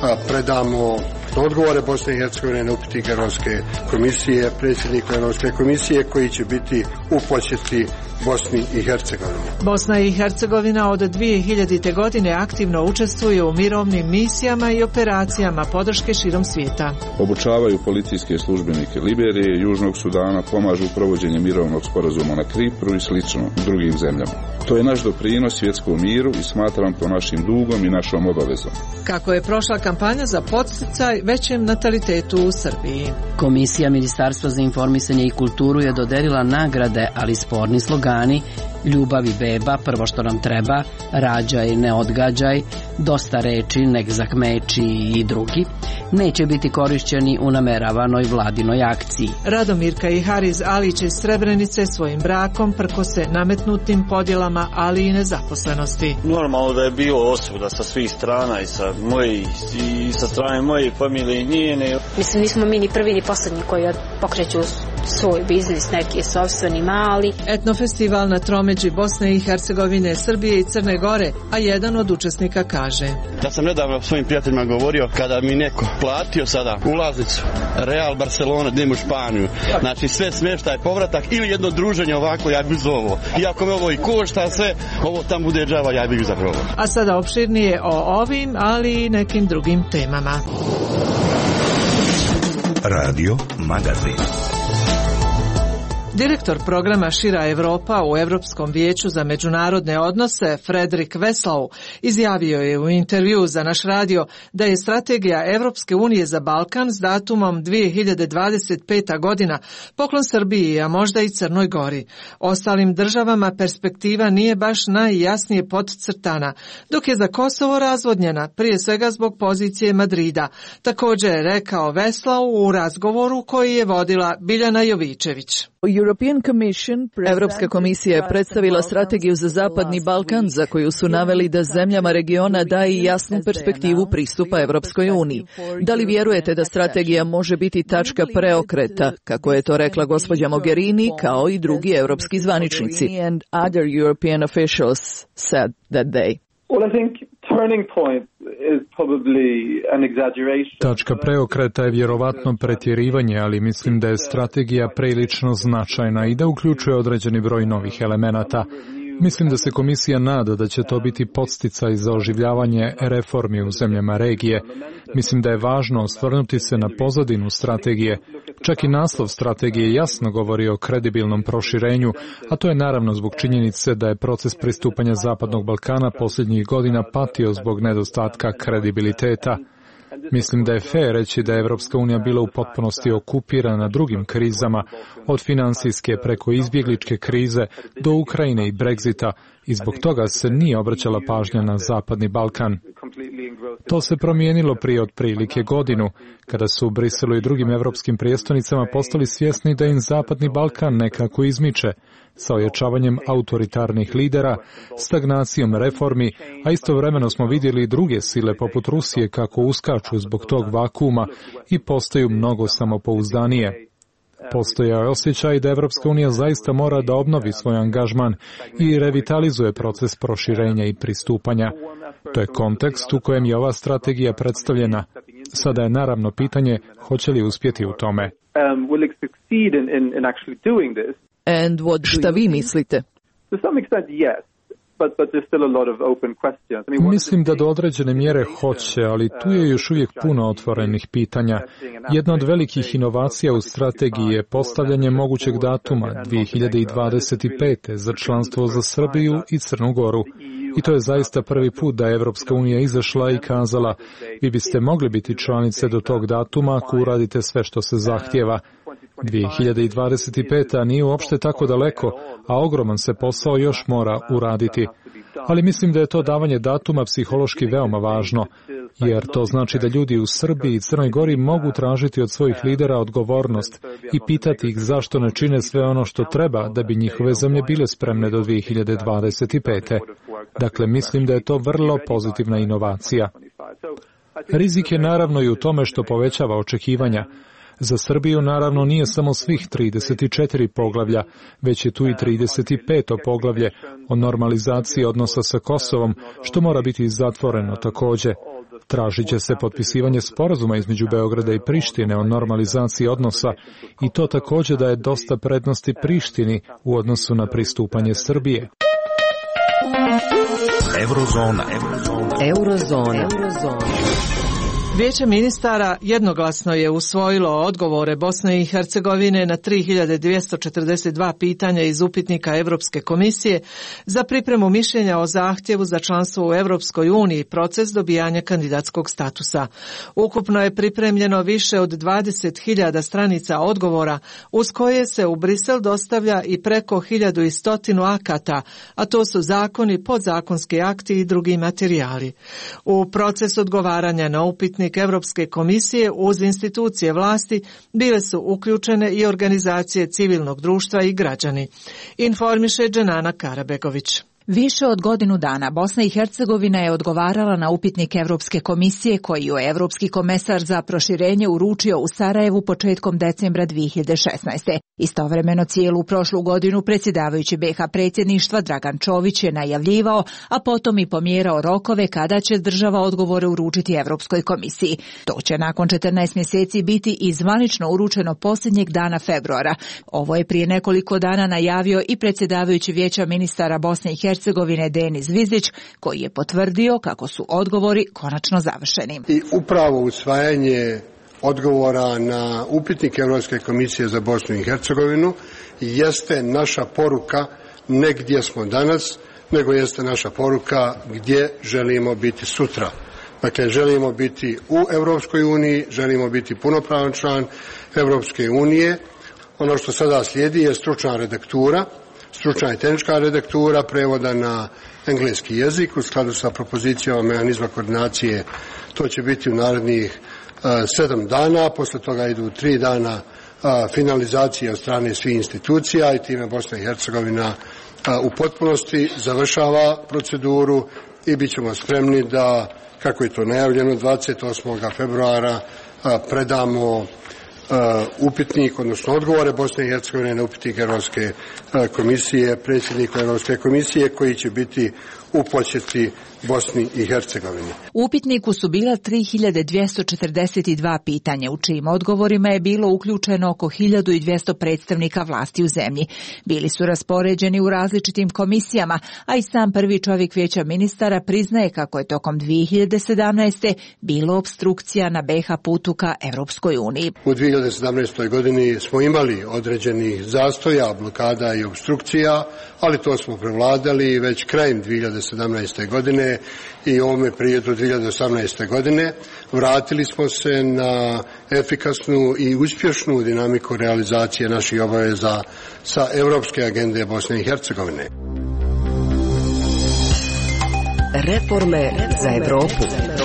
predamo odgovore Bosne i Hercegovine na upitnik Europske komisije, predsjedniku Europske komisije koji će biti u posjeti Bosni i Hercegovini. Bosna i Hercegovina od dvije hiljadite godine aktivno učestvuje u mirovnim misijama i operacijama podrške širom svijeta. Obučavaju policijske službenike Liberije i Južnog Sudana, pomažu u provođenju mirovnog sporazuma na Kipru i slično drugim zemljama. To je naš doprinos svjetskom miru i smatram to našim dugom i našom obavezom. Kako je prošla kampanja za podsticaj većem natalitetu u Srbiji? Komisija Ministarstva za informisanje i kulturu je dodelila nagrade, ali sporni slogani ljubav i beba, prvo što nam treba, rađaj, ne odgađaj, dosta reči, nek zakmeči i drugi, neće biti korišćeni u nameravanoj vladinoj akciji. Radomirka i Hariz Alić iz Srebrenice svojim brakom prkose nametnutim podjelama, ali i nezaposlenosti. Normalno da je bilo osuda sa svih strana i sa moje i sa strane moje familije i njene. Mislim, nismo mi ni prvi ni posljednji koji pokreću svoj biznis, neki sopstveni mali. Etnofestival na tromeđi Bosne i Hercegovine, Srbije i Crne Gore, a jedan od učesnika kaže: Da sam nedavno svojim prijateljima govorio, kada mi neko platio sada ulaznicu Real Barcelona, idem u Španiju, znači sve smještaj, povratak ili jedno druženje ovako, ja bih za ovo. Iako me ovo i košta sve, ovo tam bude džava, ja bih za ovo. A sada opširnije o ovim, ali i nekim drugim temama. Radio Magazin. Direktor programa Šira Evropa u Europskom vijeću za međunarodne odnose Federik Veslau izjavio je u intervju za naš radio da je strategija Evropske unije za Balkan s datumom dvije hiljade dvadeset peta godina poklon Srbiji, a možda i Crnoj Gori. Ostalim državama perspektiva nije baš najjasnije podcrtana, dok je za Kosovo razvodnjena, prije svega zbog pozicije Madrida. Također je rekao Veslau u razgovoru koji je vodila Biljana Jovičević. Evropska komisija je predstavila strategiju za Zapadni Balkan za koju su naveli da zemljama regiona daje jasnu perspektivu pristupa Evropskoj uniji. Da li vjerujete da strategija može biti tačka preokreta, kako je to rekla gospođa Mogherini, kao i drugi evropski zvaničnici? Tačka preokreta je vjerovatno pretjerivanje, ali mislim da je strategija prilično značajna i da uključuje određeni broj novih elemenata. Mislim da se komisija nada da će to biti podsticaj za oživljavanje reformi u zemljama regije. Mislim da je važno osvrnuti se na pozadinu strategije. Čak i naslov strategije jasno govori o kredibilnom proširenju, a to je naravno zbog činjenice da je proces pristupanja Zapadnog Balkana posljednjih godina patio zbog nedostatka kredibiliteta. Mislim da je fair reći da je Evropska unija bila u potpunosti okupirana drugim krizama, od finansijske preko izbjegličke krize do Ukrajine i Brexita, i zbog toga se nije obraćala pažnja na Zapadni Balkan. To se promijenilo prije otprilike godinu, kada su u Briselu i drugim evropskim prijestolnicama postali svjesni da im Zapadni Balkan nekako izmiče, sa ojačavanjem autoritarnih lidera, stagnacijom reformi, a istovremeno smo vidjeli i druge sile poput Rusije kako uskaču zbog tog vakuuma i postaju mnogo samopouzdanije. Postoja osjećaj da Evropska unija zaista mora da obnovi svoj angažman i revitalizuje proces proširenja i pristupanja. To je kontekst u kojem je ova strategija predstavljena. Sada je naravno pitanje hoće li uspjeti u tome. And what šta vi mislite? Mislim da do određene mjere hoće, ali tu je još uvijek puno otvorenih pitanja. Jedna od velikih inovacija u strategiji je postavljanje mogućeg datuma dvije hiljade dvadeset pete za članstvo za Srbiju i Crnu Goru. I to je zaista prvi put da je Evropska unija izašla i kazala: vi biste mogli biti članice do tog datuma ako uradite sve što se zahtjeva. dvije hiljade dvadeset peta nije uopšte tako daleko, a ogroman se posao još mora uraditi. Ali mislim da je to davanje datuma psihološki veoma važno, jer to znači da ljudi u Srbiji i Crnoj Gori mogu tražiti od svojih lidera odgovornost i pitati ih zašto ne čine sve ono što treba da bi njihove zemlje bile spremne do dvije hiljade dvadeset pete. Dakle, mislim da je to vrlo pozitivna inovacija. Rizik je naravno i u tome što povećava očekivanja. Za Srbiju naravno nije samo svih trideset četiri poglavlja, već je tu i trideset peto poglavlje o normalizaciji odnosa sa Kosovom, što mora biti zatvoreno također. Tražit će se potpisivanje sporazuma između Beograda i Prištine o normalizaciji odnosa i to također daje dosta prednosti Prištini u odnosu na pristupanje Srbije. Eurozona. Eurozona. Eurozona. Eurozona. Vijeće ministara jednoglasno je usvojilo odgovore Bosne i Hercegovine na tri hiljade dvjesto četrdeset dva pitanja iz upitnika Europske komisije za pripremu mišljenja o zahtjevu za članstvo u Europskoj uniji, proces dobijanja kandidatskog statusa. Ukupno je pripremljeno više od dvadeset hiljada stranica odgovora, uz koje se u Brisel dostavlja i preko hiljadu i stotinu akata, a to su zakoni, podzakonski akti i drugi materijali. U proces odgovaranja na upitnik Europske komisije uz institucije vlasti bile su uključene i organizacije civilnog društva i građani. Informiše Dženana Karabegović. Više od godinu dana Bosna i Hercegovina je odgovarala na upitnik Europske komisije koji je Europski komesar za proširenje uručio u Sarajevu početkom decembra dvije hiljade šesnaeste. Istovremeno cijelu prošlu godinu predsjedavajući be ha predsjedništva Dragan Čović je najavljivao, a potom i pomjerao rokove kada će država odgovore uručiti Europskoj komisiji. To će nakon četrnaest mjeseci biti i zvanično uručeno posljednjeg dana februara. Ovo je prije nekoliko dana najavio i predsjedavajući Vijeća ministara Bosne i Hercegovine Hercegovine Denis Zvizić, koji je potvrdio kako su odgovori konačno završeni. I upravo usvajanje odgovora na upitnik Europske komisije za Bosnu i Hercegovinu jeste naša poruka ne gdje smo danas, nego jeste naša poruka gdje želimo biti sutra. Dakle, želimo biti u Europskoj uniji, želimo biti punopravan član Europske unije. Ono što sada slijedi je stručna redaktura, stručna i tehnička redaktura prevoda na engleski jezik u skladu sa propozicijama mehanizma koordinacije. To će biti u narednih uh, sedam dana, posle toga idu tri dana uh, finalizacije od strane svih institucija i time Bosna i Hercegovina uh, u potpunosti završava proceduru i bit ćemo spremni da, kako je to najavljeno, dvadeset osmog februara uh, predamo Uh, upitnik, odnosno odgovore Bosne i Hercegovine na upitnik Europske uh, komisije, predsjedniku Europske komisije, koji će biti u posjeti Bosni i Hercegovini. U upitniku su bila tri hiljade dvjesto četrdeset dva pitanja, u čijim odgovorima je bilo uključeno oko hiljadu dvjesto predstavnika vlasti u zemlji. Bili su raspoređeni u različitim komisijama, a i sam prvi čovjek Vijeća ministara priznaje kako je tokom dvije hiljade sedamnaeste. bilo opstrukcija na be ha putu ka Evropskoj uniji. U dvije hiljade sedamnaestoj. godini smo imali određenih zastoja, blokada i opstrukcija, ali to smo prevladali već krajem dvije hiljade sedamnaeste. godine i ovome prijedu dvije hiljade osamnaeste. godine. Vratili smo se na efikasnu i uspješnu dinamiku realizacije naših obaveza sa Evropske agende Bosne i Hercegovine. Reforme za Evropu.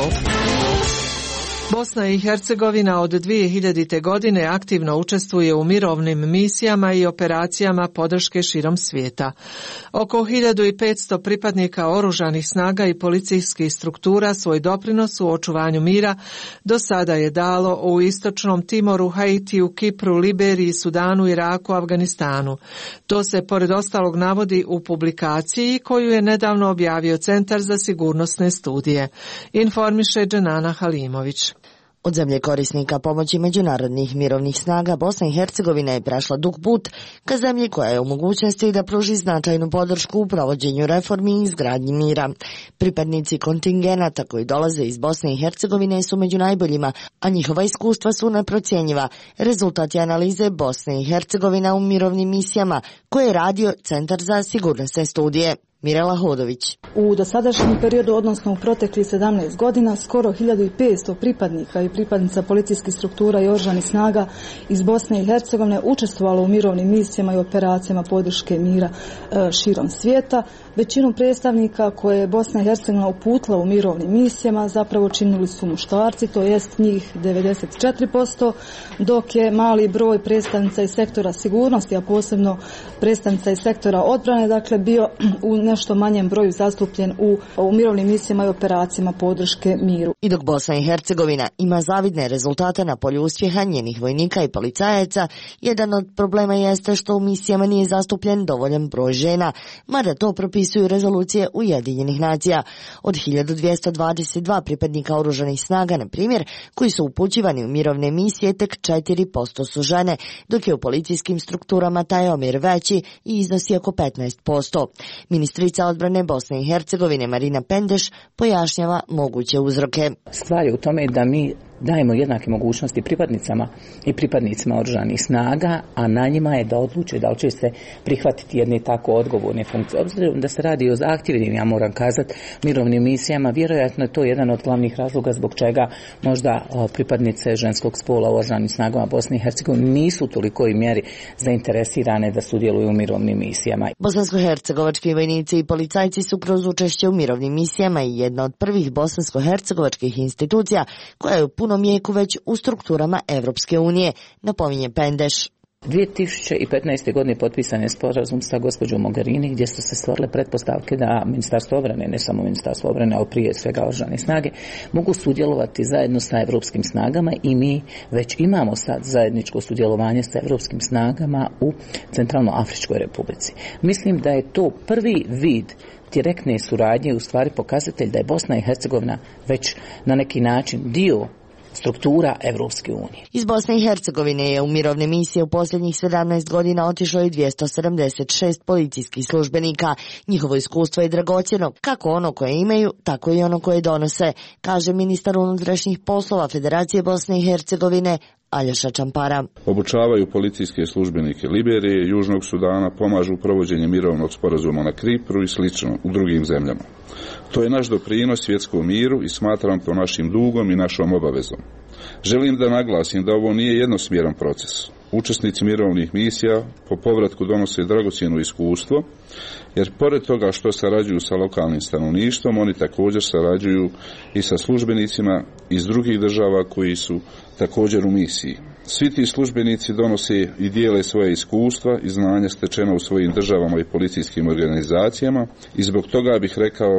Bosna i Hercegovina od dvije hiljadite. godine aktivno učestvuje u mirovnim misijama i operacijama podrške širom svijeta. Oko hiljadu petsto pripadnika oružanih snaga i policijskih struktura svoj doprinos u očuvanju mira do sada je dalo u Istočnom Timoru, Haitiju, Kipru, Liberiji, Sudanu, Iraku, Afganistanu. To se pored ostalog navodi u publikaciji koju je nedavno objavio Centar za sigurnosne studije. Informiše Dženana Halimović. Od zemlje korisnika pomoći međunarodnih mirovnih snaga Bosna i Hercegovina je prešla dug put ka zemlji koja je u mogućnosti da pruži značajnu podršku u provođenju reformi i izgradnji mira. Pripadnici kontingenata koji dolaze iz Bosne i Hercegovine su među najboljima, a njihova iskustva su neprocjenjiva. Rezultat je analize Bosne i Hercegovina u mirovnim misijama koje je radio Centar za sigurnosne studije. Mirela Hodović. U dosadašnjem periodu, odnosno u proteklih sedamnaest godina, skoro hiljadu petsto pripadnika i pripadnica policijskih struktura i oružanih snaga iz Bosne i Hercegovine učestvovalo u mirovnim misijama i operacijama podrške mira e, širom svijeta. Većinu predstavnika koje je Bosna i Hercegovina uputila u mirovnim misijama zapravo činili su muškarci, to jest njih devedeset četiri posto, dok je mali broj predstavnica iz sektora sigurnosti, a posebno predstavnica iz sektora odbrane, dakle bio u nešto manjem broju zastupljen u, u mirovnim misijama i operacijama podrške miru. I dok Bosna i Hercegovina ima zavidne rezultate na polju uspjeha njenih vojnika i policajaca, jedan od problema jeste što u misijama nije zastupljen dovoljan broj žena, mada to propisuju rezolucije Ujedinjenih nacija. Od hiljadu dvjesto dvadeset dva pripadnika oružanih snaga, na primjer, koji su upućivani u mirovne misije, tek četiri posto su žene, dok je u policijskim strukturama taj omjer veći i iznosi oko petnaest posto. Ministrica odbrane Bosne i Hercegovine Marina Pendeš pojašnjava moguće uzroke. Stvar je u tome da mi dajemo jednake mogućnosti pripadnicama i pripadnicima oružanih snaga, a na njima je da odluče da li će se prihvatiti jedne tako odgovorne funkcije. Obzirom da se radi o zahtjevnim, ja moram kazati, mirovnim misijama, vjerojatno je to jedan od glavnih razloga zbog čega možda pripadnice ženskog spola u oružanim snagama Bosne i Hercegovine nisu u tolikoj mjeri zainteresirane da sudjeluju u mirovnim misijama. Bosansko-hercegovački vojnici i policajci su kroz učešće u mirovnim misijama i jedna od prvih bosansko-hercegovačkih institucija koja je u punom jeku već u strukturama Evropske unije, napominje Pendeš. dvije tisuće petnaeste. godine potpisan je sporazum sa gospođom Mogherini gdje su se stvorile pretpostavke da Ministarstvo obrane, ne samo Ministarstvo obrane, ali prije svega oružane snage, mogu sudjelovati zajedno sa evropskim snagama i mi već imamo sad zajedničko sudjelovanje sa evropskim snagama u Centralnoafričkoj Republici. Mislim da je to prvi vid direktne suradnje, u stvari pokazatelj da je Bosna i Hercegovina već na neki način dio struktura Evropske unije. Iz Bosne i Hercegovine je u mirovne misije u posljednjih sedamnaest godina otišlo i dvjesto sedamdeset šest policijskih službenika. Njihovo iskustvo je dragocjeno, kako ono koje imaju, tako i ono koje donose, kaže ministar unutrašnjih poslova Federacije Bosne i Hercegovine Aljoša Čampara. Obučavaju policijske službenike Liberije, Južnog Sudana, pomažu provođenje mirovnog sporazuma na Kipru i slično u drugim zemljama. To je naš doprinos svjetskom miru i smatram to našim dugom i našom obavezom. Želim da naglasim da ovo nije jednosmjeran proces. Učesnici mirovnih misija po povratku donose dragocjeno iskustvo, jer pored toga što sarađuju sa lokalnim stanovništvom, oni također sarađuju i sa službenicima iz drugih država koji su također u misiji. Svi ti službenici donose i dijele svoje iskustva i znanja stečena u svojim državama i policijskim organizacijama i zbog toga bih rekao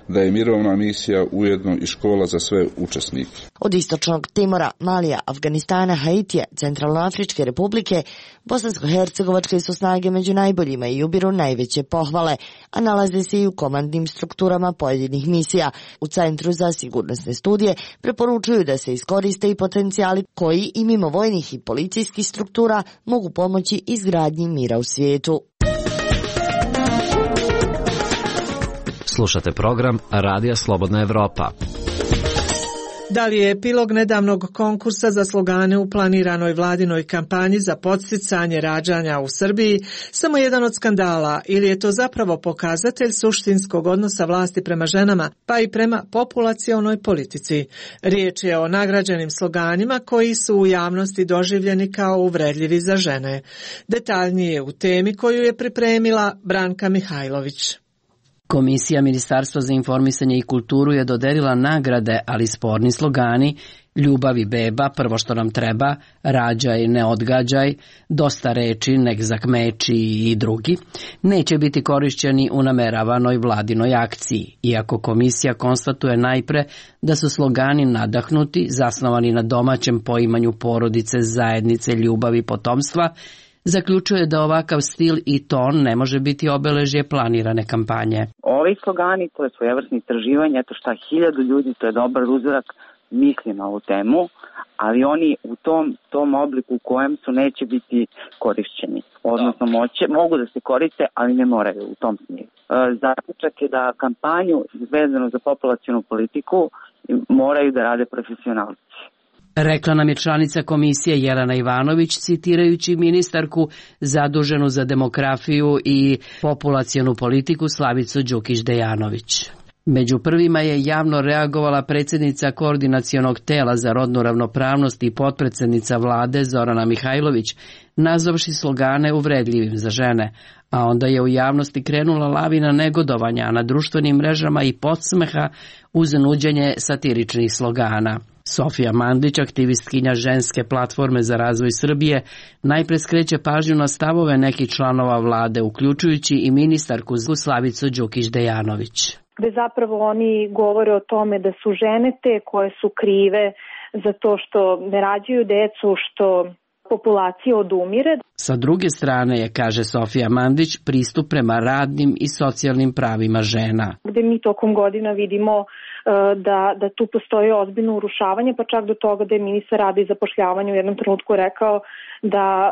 da je mirovna misija ujedno i škola za sve učesnike. Od istočnog Timora, Malija, Afganistana, Haitija, Centralnoafričke republike, bosansko-hercegovačke su snage među najboljima i ubiru najveće pohvale, a nalaze se i u komandnim strukturama pojedinih misija. U Centru za sigurnosne studije preporučuju da se iskoriste i potencijali koji i mimo vojnih i policijskih struktura mogu pomoći izgradnji mira u svijetu. Slušate program Radija Slobodna Evropa. Da li je epilog nedavnog konkursa za slogane u planiranoj vladinoj kampanji za podsticanje rađanja u Srbiji samo jedan od skandala ili je to zapravo pokazatelj suštinskog odnosa vlasti prema ženama, pa i prema populacionoj politici? Riječ je o nagrađenim sloganima koji su u javnosti doživljeni kao uvredljivi za žene. Detaljnije u temi koju je pripremila Branka Mihajlović. Komisija Ministarstva za informisanje i kulturu je dodelila nagrade, ali sporni slogani Ljubav i beba, prvo što nam treba, rađaj, ne odgađaj, dosta reči, nek zakmeči i drugi, neće biti korišćeni u nameravanoj vladinoj akciji, iako komisija konstatuje najpre da su slogani nadahnuti, zasnovani na domaćem poimanju porodice, zajednice, ljubavi, potomstva, zaključuje da ovakav stil i ton ne može biti obeležje planirane kampanje. Ovi slogani, to je svojevrsno istraživanje, eto šta hiljadu ljudi, to je dobar uzorak, misli na ovu temu, ali oni u tom, tom obliku u kojem su neće biti korišćeni. Odnosno moće, mogu da se koriste, ali ne moraju u tom smislu. E, zaključak je da kampanju vezano za populacionu politiku moraju da rade profesionalci. Rekla nam je članica komisije Jelena Ivanović, citirajući ministarku zaduženu za demografiju i populacionu politiku Slavicu Đukić-Dejanović. Među prvima je javno reagovala predsjednica Koordinacionog tela za rodnu ravnopravnost i potpredsjednica vlade Zorana Mihajlović, nazvavši slogane uvredljivim za žene, a onda je u javnosti krenula lavina negodovanja, a na društvenim mrežama i podsmeha uz nuđenje satiričnih slogana. Sofija Mandić, aktivistkinja ženske platforme za razvoj Srbije, najpre skreće pažnju na stavove nekih članova vlade, uključujući i ministarku Slavicu Đukić-Dejanović. Gde zapravo oni govore o tome da su žene te koje su krive za to što ne rađaju decu, što populacija odumire. Sa druge strane je, kaže Sofija Mandić, pristup prema radnim i socijalnim pravima žena. Gde mi tokom godina vidimo da, da tu postoji ozbiljno urušavanje, pa čak do toga da je ministar rada i zapošljavanja u jednom trenutku rekao da um,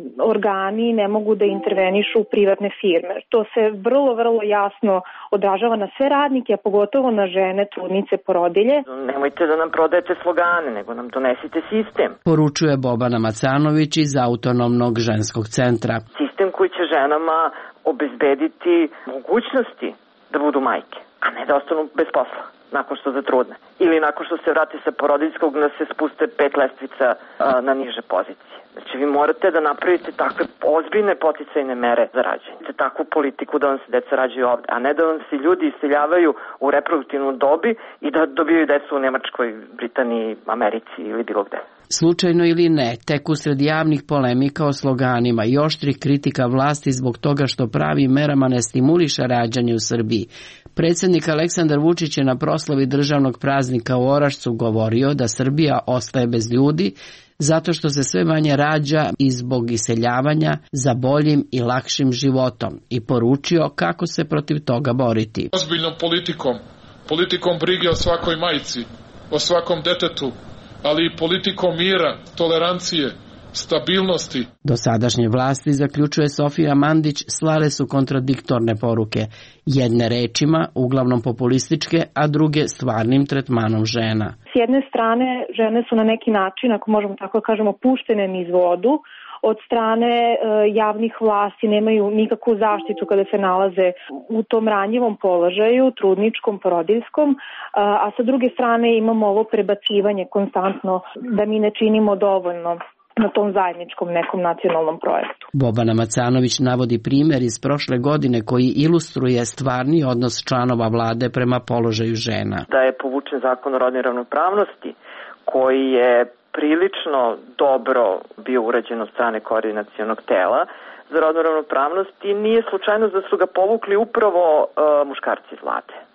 organi ne mogu da intervenišu u privatne firme. To se vrlo, vrlo jasno odražava na sve radnike, a pogotovo na žene, trudnice, porodilje. Nemojte da nam prodajete slogane, nego nam donesite sistem. Poručuje Bobana Macanović iz Autonomnog ženskog centra. Sistem koji će ženama obezbediti mogućnosti da budu majke, a ne da ostanu bez posla nakon što zatrudne. Ili nakon što se vrate sa porodiljskog da se spuste pet lestvica a, na niže pozicije. Znači vi morate da napravite takve ozbiljne poticajne mere za rađanje. Takvu politiku da vam se deca rađaju ovde, a ne da vam se ljudi iseljavaju u reproduktivnoj dobi i da dobijaju decu u Nemačkoj, Britaniji, Americi ili bilo gde. Slučajno ili ne, tek usred javnih polemika o sloganima i oštrih kritika vlasti zbog toga što pravim merama ne stimuliše rađanje u Srbiji, predsjednik Aleksandar Vučić je na proslavi državnog praznika u Orašcu govorio da Srbija ostaje bez ljudi zato što se sve manje rađa i zbog iseljavanja za boljim i lakšim životom i poručio kako se protiv toga boriti. Ozbiljnom politikom, politikom brige o svakoj majci, o svakom detetu, ali i politikom mira, tolerancije, stabilnosti. Dosadašnje vlasti, zaključuje Sofija Mandić, slale su kontradiktorne poruke, jedne rečima, uglavnom populističke, a druge stvarnim tretmanom žena. S jedne strane, žene su na neki način, ako možemo tako kažemo, puštene niz vodu. Od strane e, javnih vlasti nemaju nikakvu zaštitu kada se nalaze u tom ranjivom položaju, trudničkom, porodiljskom, a, a sa druge strane imamo ovo prebacivanje konstantno da mi ne činimo dovoljno na tom zajedničkom nekom nacionalnom projektu. Bobana Macanović navodi primjer iz prošle godine koji ilustruje stvarni odnos članova vlade prema položaju žena. Da je povučen zakon o rodnoj ravnopravnosti koji je prilično dobro bio urađen od strane koordinacionog tela za rodnu ravnopravnost i nije slučajno da su ga povukli upravo uh, muškarci iz vlade.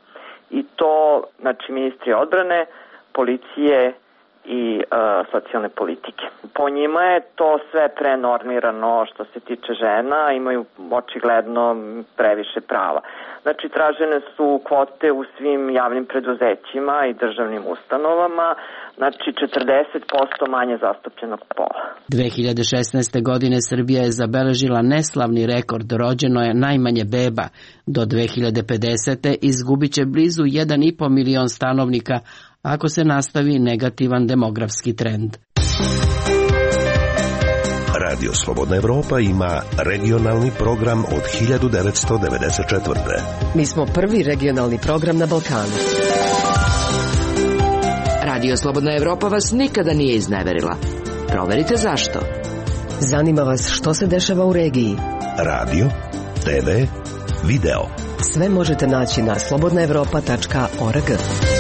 i to, znači, ministri odbrane, policije i e, socijalne politike. Po njima je to sve prenormirano što se tiče žena, imaju očigledno previše prava. Znači, tražene su kvote u svim javnim preduzećima i državnim ustanovama, znači četrdeset posto manje zastupljenog pola. dve hiljade šesnaeste. godine Srbija je zabeležila neslavni rekord, rođeno je najmanje beba. Do dve hiljade pedesete. izgubit će blizu jedan i po milion stanovnika ako se nastavi negativan demografski trend. Radio Slobodna Evropa ima regionalni program od hiljadu devetsto devedeset četvrte. Mi smo prvi regionalni program na Balkanu. Radio Slobodna Evropa vas nikada nije izneverila. Proverite zašto. Zanima vas što se dešava u regiji. Radio, te ve, video. Sve možete naći na slobodna evropa tačka org.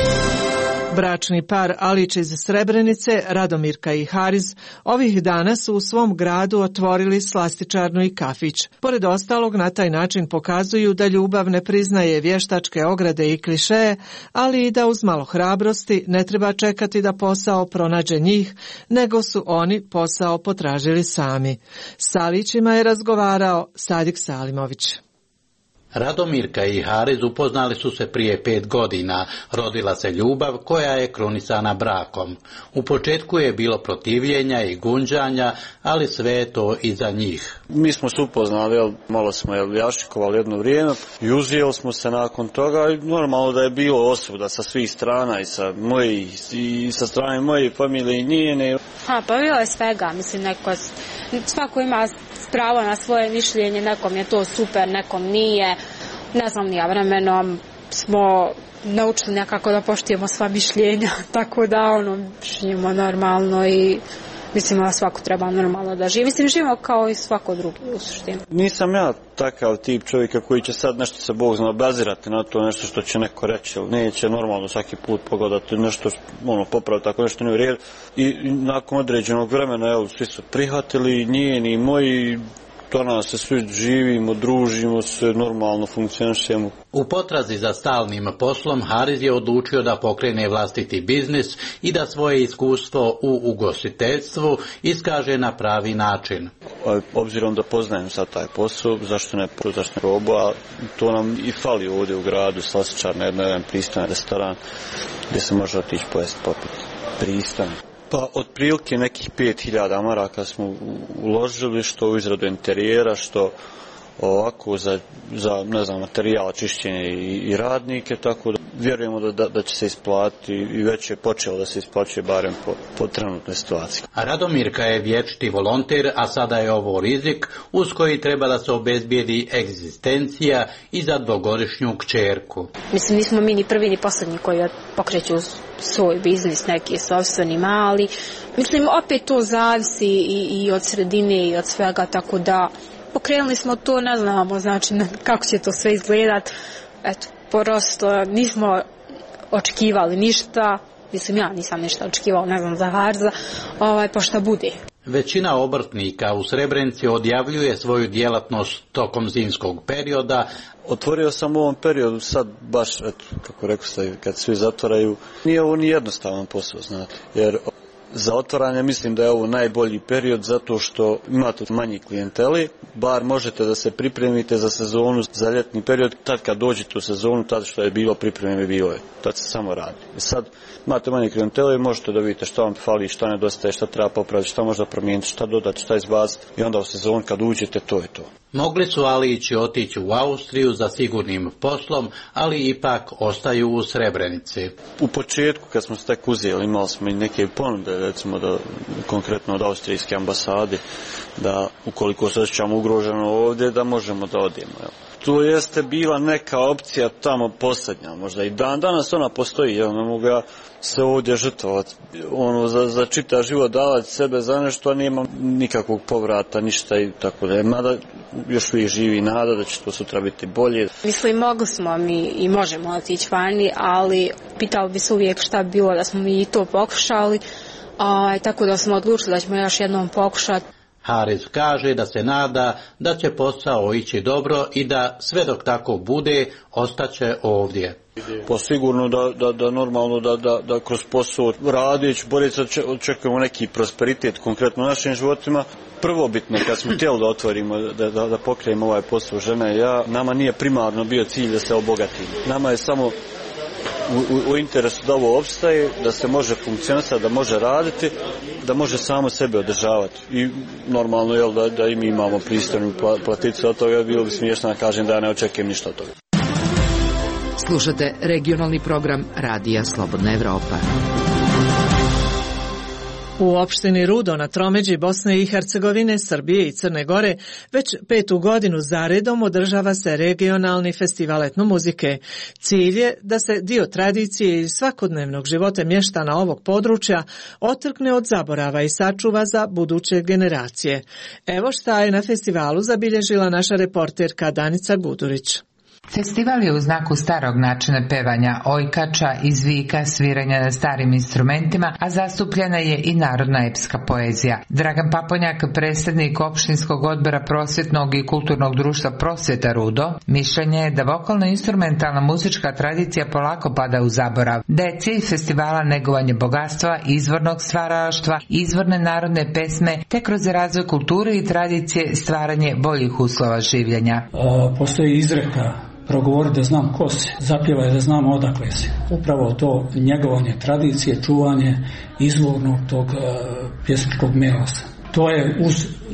Bračni par Alić iz Srebrenice, Radomirka i Hariz, ovih dana su u svom gradu otvorili slastičarnu i kafić. Pored ostalog, na taj način pokazuju da ljubav ne priznaje vještačke ograde i klišeje, ali i da uz malo hrabrosti ne treba čekati da posao pronađe njih, nego su oni posao potražili sami. S Alićima je razgovarao Sadik Salimović. Radomirka i Hariz upoznali su se prije pet godina, rodila se ljubav koja je krunisana brakom. U početku je bilo protivljenja i gunđanja, ali sve je to iza njih. Mi smo se upoznali, jel, malo smo jel, jašikovali jedno vrijeme i uzijeli smo se nakon toga i normalno da je bilo osuda sa svih strana i sa moje i sa strane moje familije i njene. Ha, pa bilo je svega, mislim, neko, svako ima pravo na svoje mišljenje, nekom je to super, nekom nije. Ne znam, nija vremenom smo naučili nekako da poštujemo sva mišljenja, tako da ono, živimo normalno i mislimo da svako treba normalno da živi. Mislim, živimo kao i svako drugi u suštini. Nisam ja takav tip čovjeka koji će sad nešto se Bog zna bazirati na to, nešto što će neko reći, ili neće normalno svaki put pogledati nešto, ono, popraviti ako nešto ne u redu. I nakon određenog vremena, evo, svi su prihvatili, njeni i moji, to nas se svi živimo, družimo se, normalno funkcionišemo. U potrazi za stalnim poslom Hariz je odlučio da pokrene vlastiti biznis i da svoje iskustvo u ugostiteljstvu iskaže na pravi način. Obzirom da poznajem sad taj posao, zašto ne zašto ne proba, to nam i fali ovdje u gradu, slastičarna, jedan pristojan restoran gdje se može otići pojesti popiti. Pristan. Pa otprilike nekih pet hiljada maraka smo uložili, što u izradu interijera, što ovako za, za ne znam, materijal, čišćenje i, i radnike, tako da vjerujemo da, da, da će se isplatiti i već je počelo da se isplaćuje barem po, po trenutnoj situaciji. A Radomirka je vječiti volonter, a sada je ovo rizik uz koji treba da se obezbijedi egzistencija i za dvogodišnju kćerku. Mislim, nismo mi ni prvi ni posljednji koji pokreću svoj biznis, neki sopstveni mali. Mislim, opet to zavisi i, i od sredine i od svega, tako da pokrenuli smo to, ne znamo znači kako će to sve izgledat. Eto, prosto nismo očekivali ništa, mislim ja nisam ništa očekivao, ne znam za Harza, ovaj, pa šta bude. Većina obrtnika u Srebrenici odjavljuje svoju djelatnost tokom zimskog perioda. Otvorio sam u ovom periodu sad baš, eto, kako rekao ste, kad svi zatvaraju, nije ovo ni jednostavan posao, znate, jer za otvaranje mislim da je ovo najbolji period zato što imate manji klijenteli, bar možete da se pripremite za sezonu, za ljetni period, tad kad dođete u sezonu, tad što je bilo pripremljeno bilo je, tad se samo radi. I sad imate manji klijenteli, možete da vidite šta vam fali, šta nedostaje, šta treba popraviti, šta možda promijeniti, šta dodati, šta izbaciti i onda u sezonu kad uđete, to je to. Mogli su Alići otići u Austriju za sigurnim poslom, ali ipak ostaju u Srebrenici. U početku kad smo se tek uzeli, imali smo i neke ponude, recimo da konkretno od austrijske ambasade, da ukoliko se osjećamo ugroženo ovdje, da možemo da odemo. Jel? To jeste bila neka opcija tamo posljednja, možda i dan danas ona postoji, jel, ne mogu ja se ovdje žrtvovati, ono, za, za čitav život davati sebe za nešto, a nema nikakvog povrata, ništa i tako da je, mada još uvijek živi nada da će to sutra biti bolje. Mislim, mogli smo mi i možemo otići vani, ali pitalo bi se uvijek šta bi bilo da smo mi i to pokušali, a, tako da smo odlučili da ćemo još jednom pokušati. Harris kaže da se nada da će posao ići dobro i da sve dok tako bude ostaće ovdje. Pa sigurno da, da, da normalno da, da, da kroz posao radić, bolje očekujemo neki prosperitet konkretno u našim životima. Prvobitno kad smo htjeli da otvorimo, da, da, da pokrijemo ovaj posao žena i ja, nama nije primarno bio cilj da se obogatimo. Nama je samo u, u, u interesu da ovo opstaje, da se može funkcionisati, da može raditi, da može samo sebe održavati. I normalno je da, da i mi imamo pristojnu platicu od toga, bilo bi smiješno da kažem da ja ne očekujem ništa od toga. Slušate regionalni program Radija Slobodna Evropa. U opštini Rudo na tromeđi Bosne i Hercegovine, Srbije i Crne Gore već petu godinu zaredom održava se regionalni festival etnomuzike. Cilj je da se dio tradicije i svakodnevnog života mještana ovog područja otrgne od zaborava i sačuva za buduće generacije. Evo šta je na festivalu zabilježila naša reporterka Danica Gudurić. Festival je u znaku starog načina pevanja ojkača, izvika, sviranja na starim instrumentima, a zastupljena je i narodna epska poezija. Dragan Paponjak, predsjednik opštinskog odbora prosvjetnog i kulturnog društva Prosvjeta Rudo, mišljenje je da vokalno-instrumentalna muzička tradicija polako pada u zaborav, da je cilj festivala negovanje bogatstva, izvornog stvaralaštva, izvorne narodne pesme, te kroz razvoj kulture i tradicije stvaranje boljih uslova življenja. A, postoji izreka progovori da znam ko si, zapjevaj da znam odakle si. Upravo to njegovanje tradicije, čuvanje izvornog tog uh, pjesničkog melosa. To je uz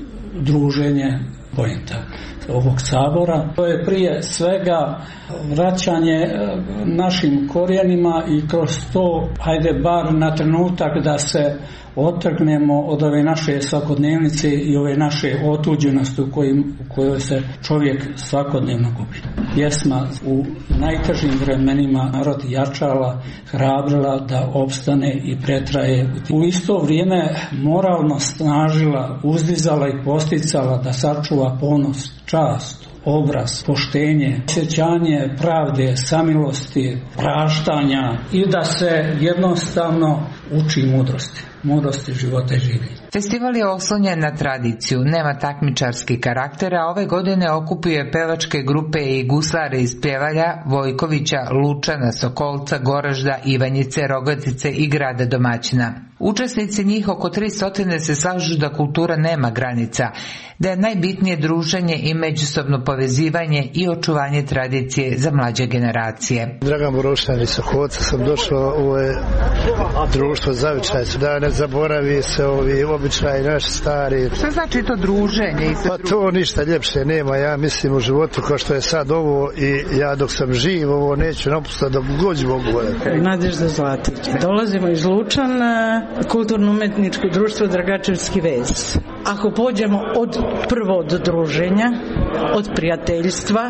druženje poenta ovog sabora. To je prije svega vraćanje našim korijenima i kroz to, hajde bar na trenutak da se otrgnemo od ove naše svakodnevnice i ove naše otuđenosti u, kojim, u kojoj se čovjek svakodnevno gubi. Pjesma u najtežim vremenima narod jačala, hrabrila da opstane i pretraje. U isto vrijeme moralno snažila, uzdizala i posticala da sačuva ponos, čast, obraz, poštenje, osjećanje pravde, samilosti, praštanja i da se jednostavno uči mudrosti. mudrosti života i življenja. Festival je oslonjen na tradiciju, nema takmičarskih karaktera, ove godine okupuje pevačke grupe i guslare iz Pljevalja, Vojkovića, Lučana, Sokolca, Goražda, Ivanjice, Rogatice i grada domaćina. Učesnici njih oko tri stotine se slažu da kultura nema granica, da je najbitnije druženje i međusobno povezivanje i očuvanje tradicije za mlađe generacije. Dragan Borošan iz Sokolca, sam došao u ovo društvo zavičaj, da ne zaboravi se ovi običaji naši stari. Šta znači to druženje? I pa to ništa ljepše nema, ja mislim u životu kao što je sad ovo i ja dok sam živ ovo neću napustiti dok god mogu. Nadežda Zlatić. Dolazimo iz Lučana, kulturno-umetničko društvo Dragačevski vez. Ako pođemo od prvo od druženja, od prijateljstva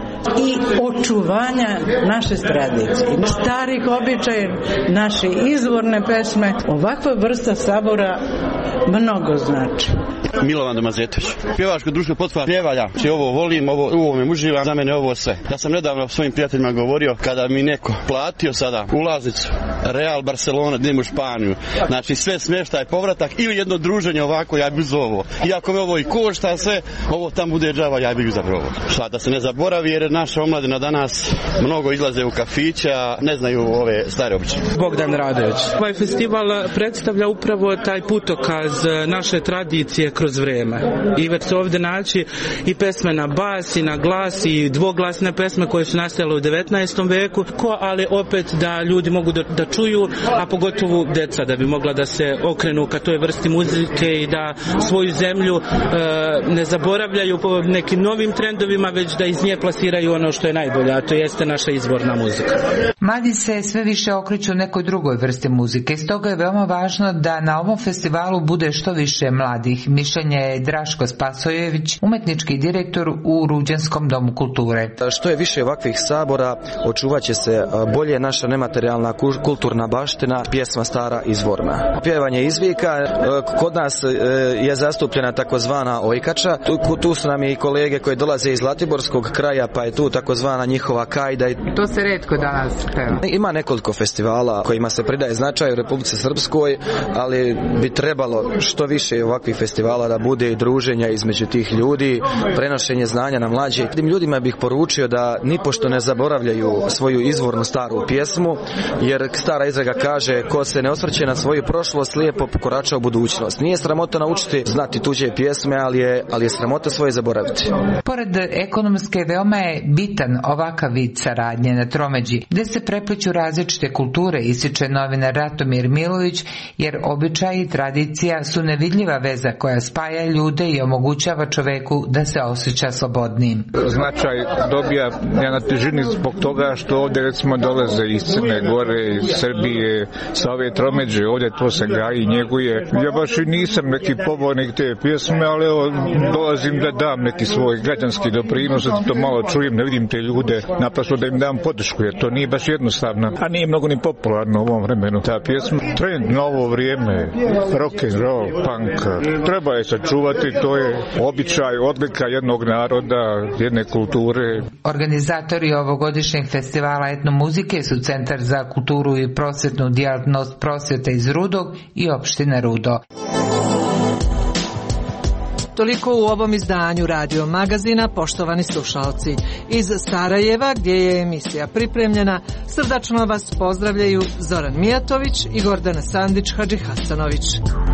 i očuvanja naše tradicije, starih običaja, naše izvorne pesme, ovakva vrsta sabora mnogo znači. Milovan Domazetović. Pjevačko društvo Potvar Pljevalja. Či ovo volim, ovo, u ovome uživam, za mene ovo sve. Ja sam nedavno svojim prijateljima govorio kada mi neko platio sada ulaznicu Real Barcelona, idem u Španiju. Znači sve smještaj, povratak ili jedno druženje ovako, ja bih uz ovo. Iako me ovo i košta sve, ovo tam bude džava, ja bih zapravo. Šta da se ne zaboravi jer naša omladina danas mnogo izlaze u kafića, ne znaju ove stare običaje. Bogdan Radović. Ovaj festival predstavlja upravo taj putokaz naše tradicije kroz vrijeme. I već se ovdje naći i pesme na bas i na glas i dvoglasne pesme koje su nastale u devetnaestom veku, ko, ali opet da ljudi mogu da, da čuju, a pogotovo deca da bi mogla da se okrenu ka toj vrsti muzike i da svoju zemlju e, ne zaboravljaju po nekim novim trendovima, već da iz nje plasiraju ono što je najbolje, a to jeste naša izvorna muzika. Mladi se sve više okreću nekoj drugoj vrsti muzike, stoga je veoma važno da na ovom festivalu bude što više mladih. Mišljenje je Draško Spasojević, umetnički direktor u Ruđanskom domu kulture. Što je više ovakvih sabora, očuvat će se bolje naša nematerijalna kulturna baština, pjesma stara izvorna. Pjevanje izvika, kod nas je zastupljena takozvana ojkača, tu, tu su nam i kolege koji dolaze iz Zlatiborskog kraja, pa je tu takozvana njihova kajda. To se retko danas peva? Ima nekoliko festivala kojima se pridaje značaj u Republici Srpskoj, ali bi trebalo što više ovakvih festivala da bude i druženja između tih ljudi, prenošenje znanja na mlađe. Tim ljudima bih poručio da nipošto ne zaboravljaju svoju izvornu staru pjesmu, jer stara izreka kaže ko se ne osvrće na svoju prošlost lijepo pokorača u budućnost. Nije sramota naučiti znati tuđe pjesme, ali je, ali je sramota svoje zaboraviti. Pored ekonomske, veoma je bitan ovakav vid saradnje na tromeđi, gde se prepliću različite kulture, ističe novinar Ratomir Milović, jer običaji i tradicija su nevidljiva veza koja spaja ljude i omogućava čoveku da se osjeća slobodnijim. Značaj dobija na težini zbog toga što ovdje recimo dolaze iz Crne Gore, iz Srbije, sa ove tromeđe, ovdje to se gaji i njeguje. Ja baš i nisam neki pobornik te pjesme, ali evo, dolazim da dam neki svoj građanski doprinos, da to malo čujem, ne vidim te ljude, naprosto da im dam podršku, jer to nije baš jednostavno, a nije mnogo ni popularno u ovom vremenu. Ta pjesma, trend na ovo vrijeme, rock and roll, punk, treba je sačuvati, to je običaj, odlika jednog naroda, jedne kulture. Organizatori ovogodišnjeg festivala etnomuzike su Centar za kulturu i prosvetnu djelatnost Prosvjeta iz Rudog i opština Rudo. Toliko u ovom izdanju Radio Magazina, poštovani slušalci. Iz Sarajeva, gdje je emisija pripremljena, srdačno vas pozdravljaju Zoran Mijatović i Gordana Sandić Hadžihasanović.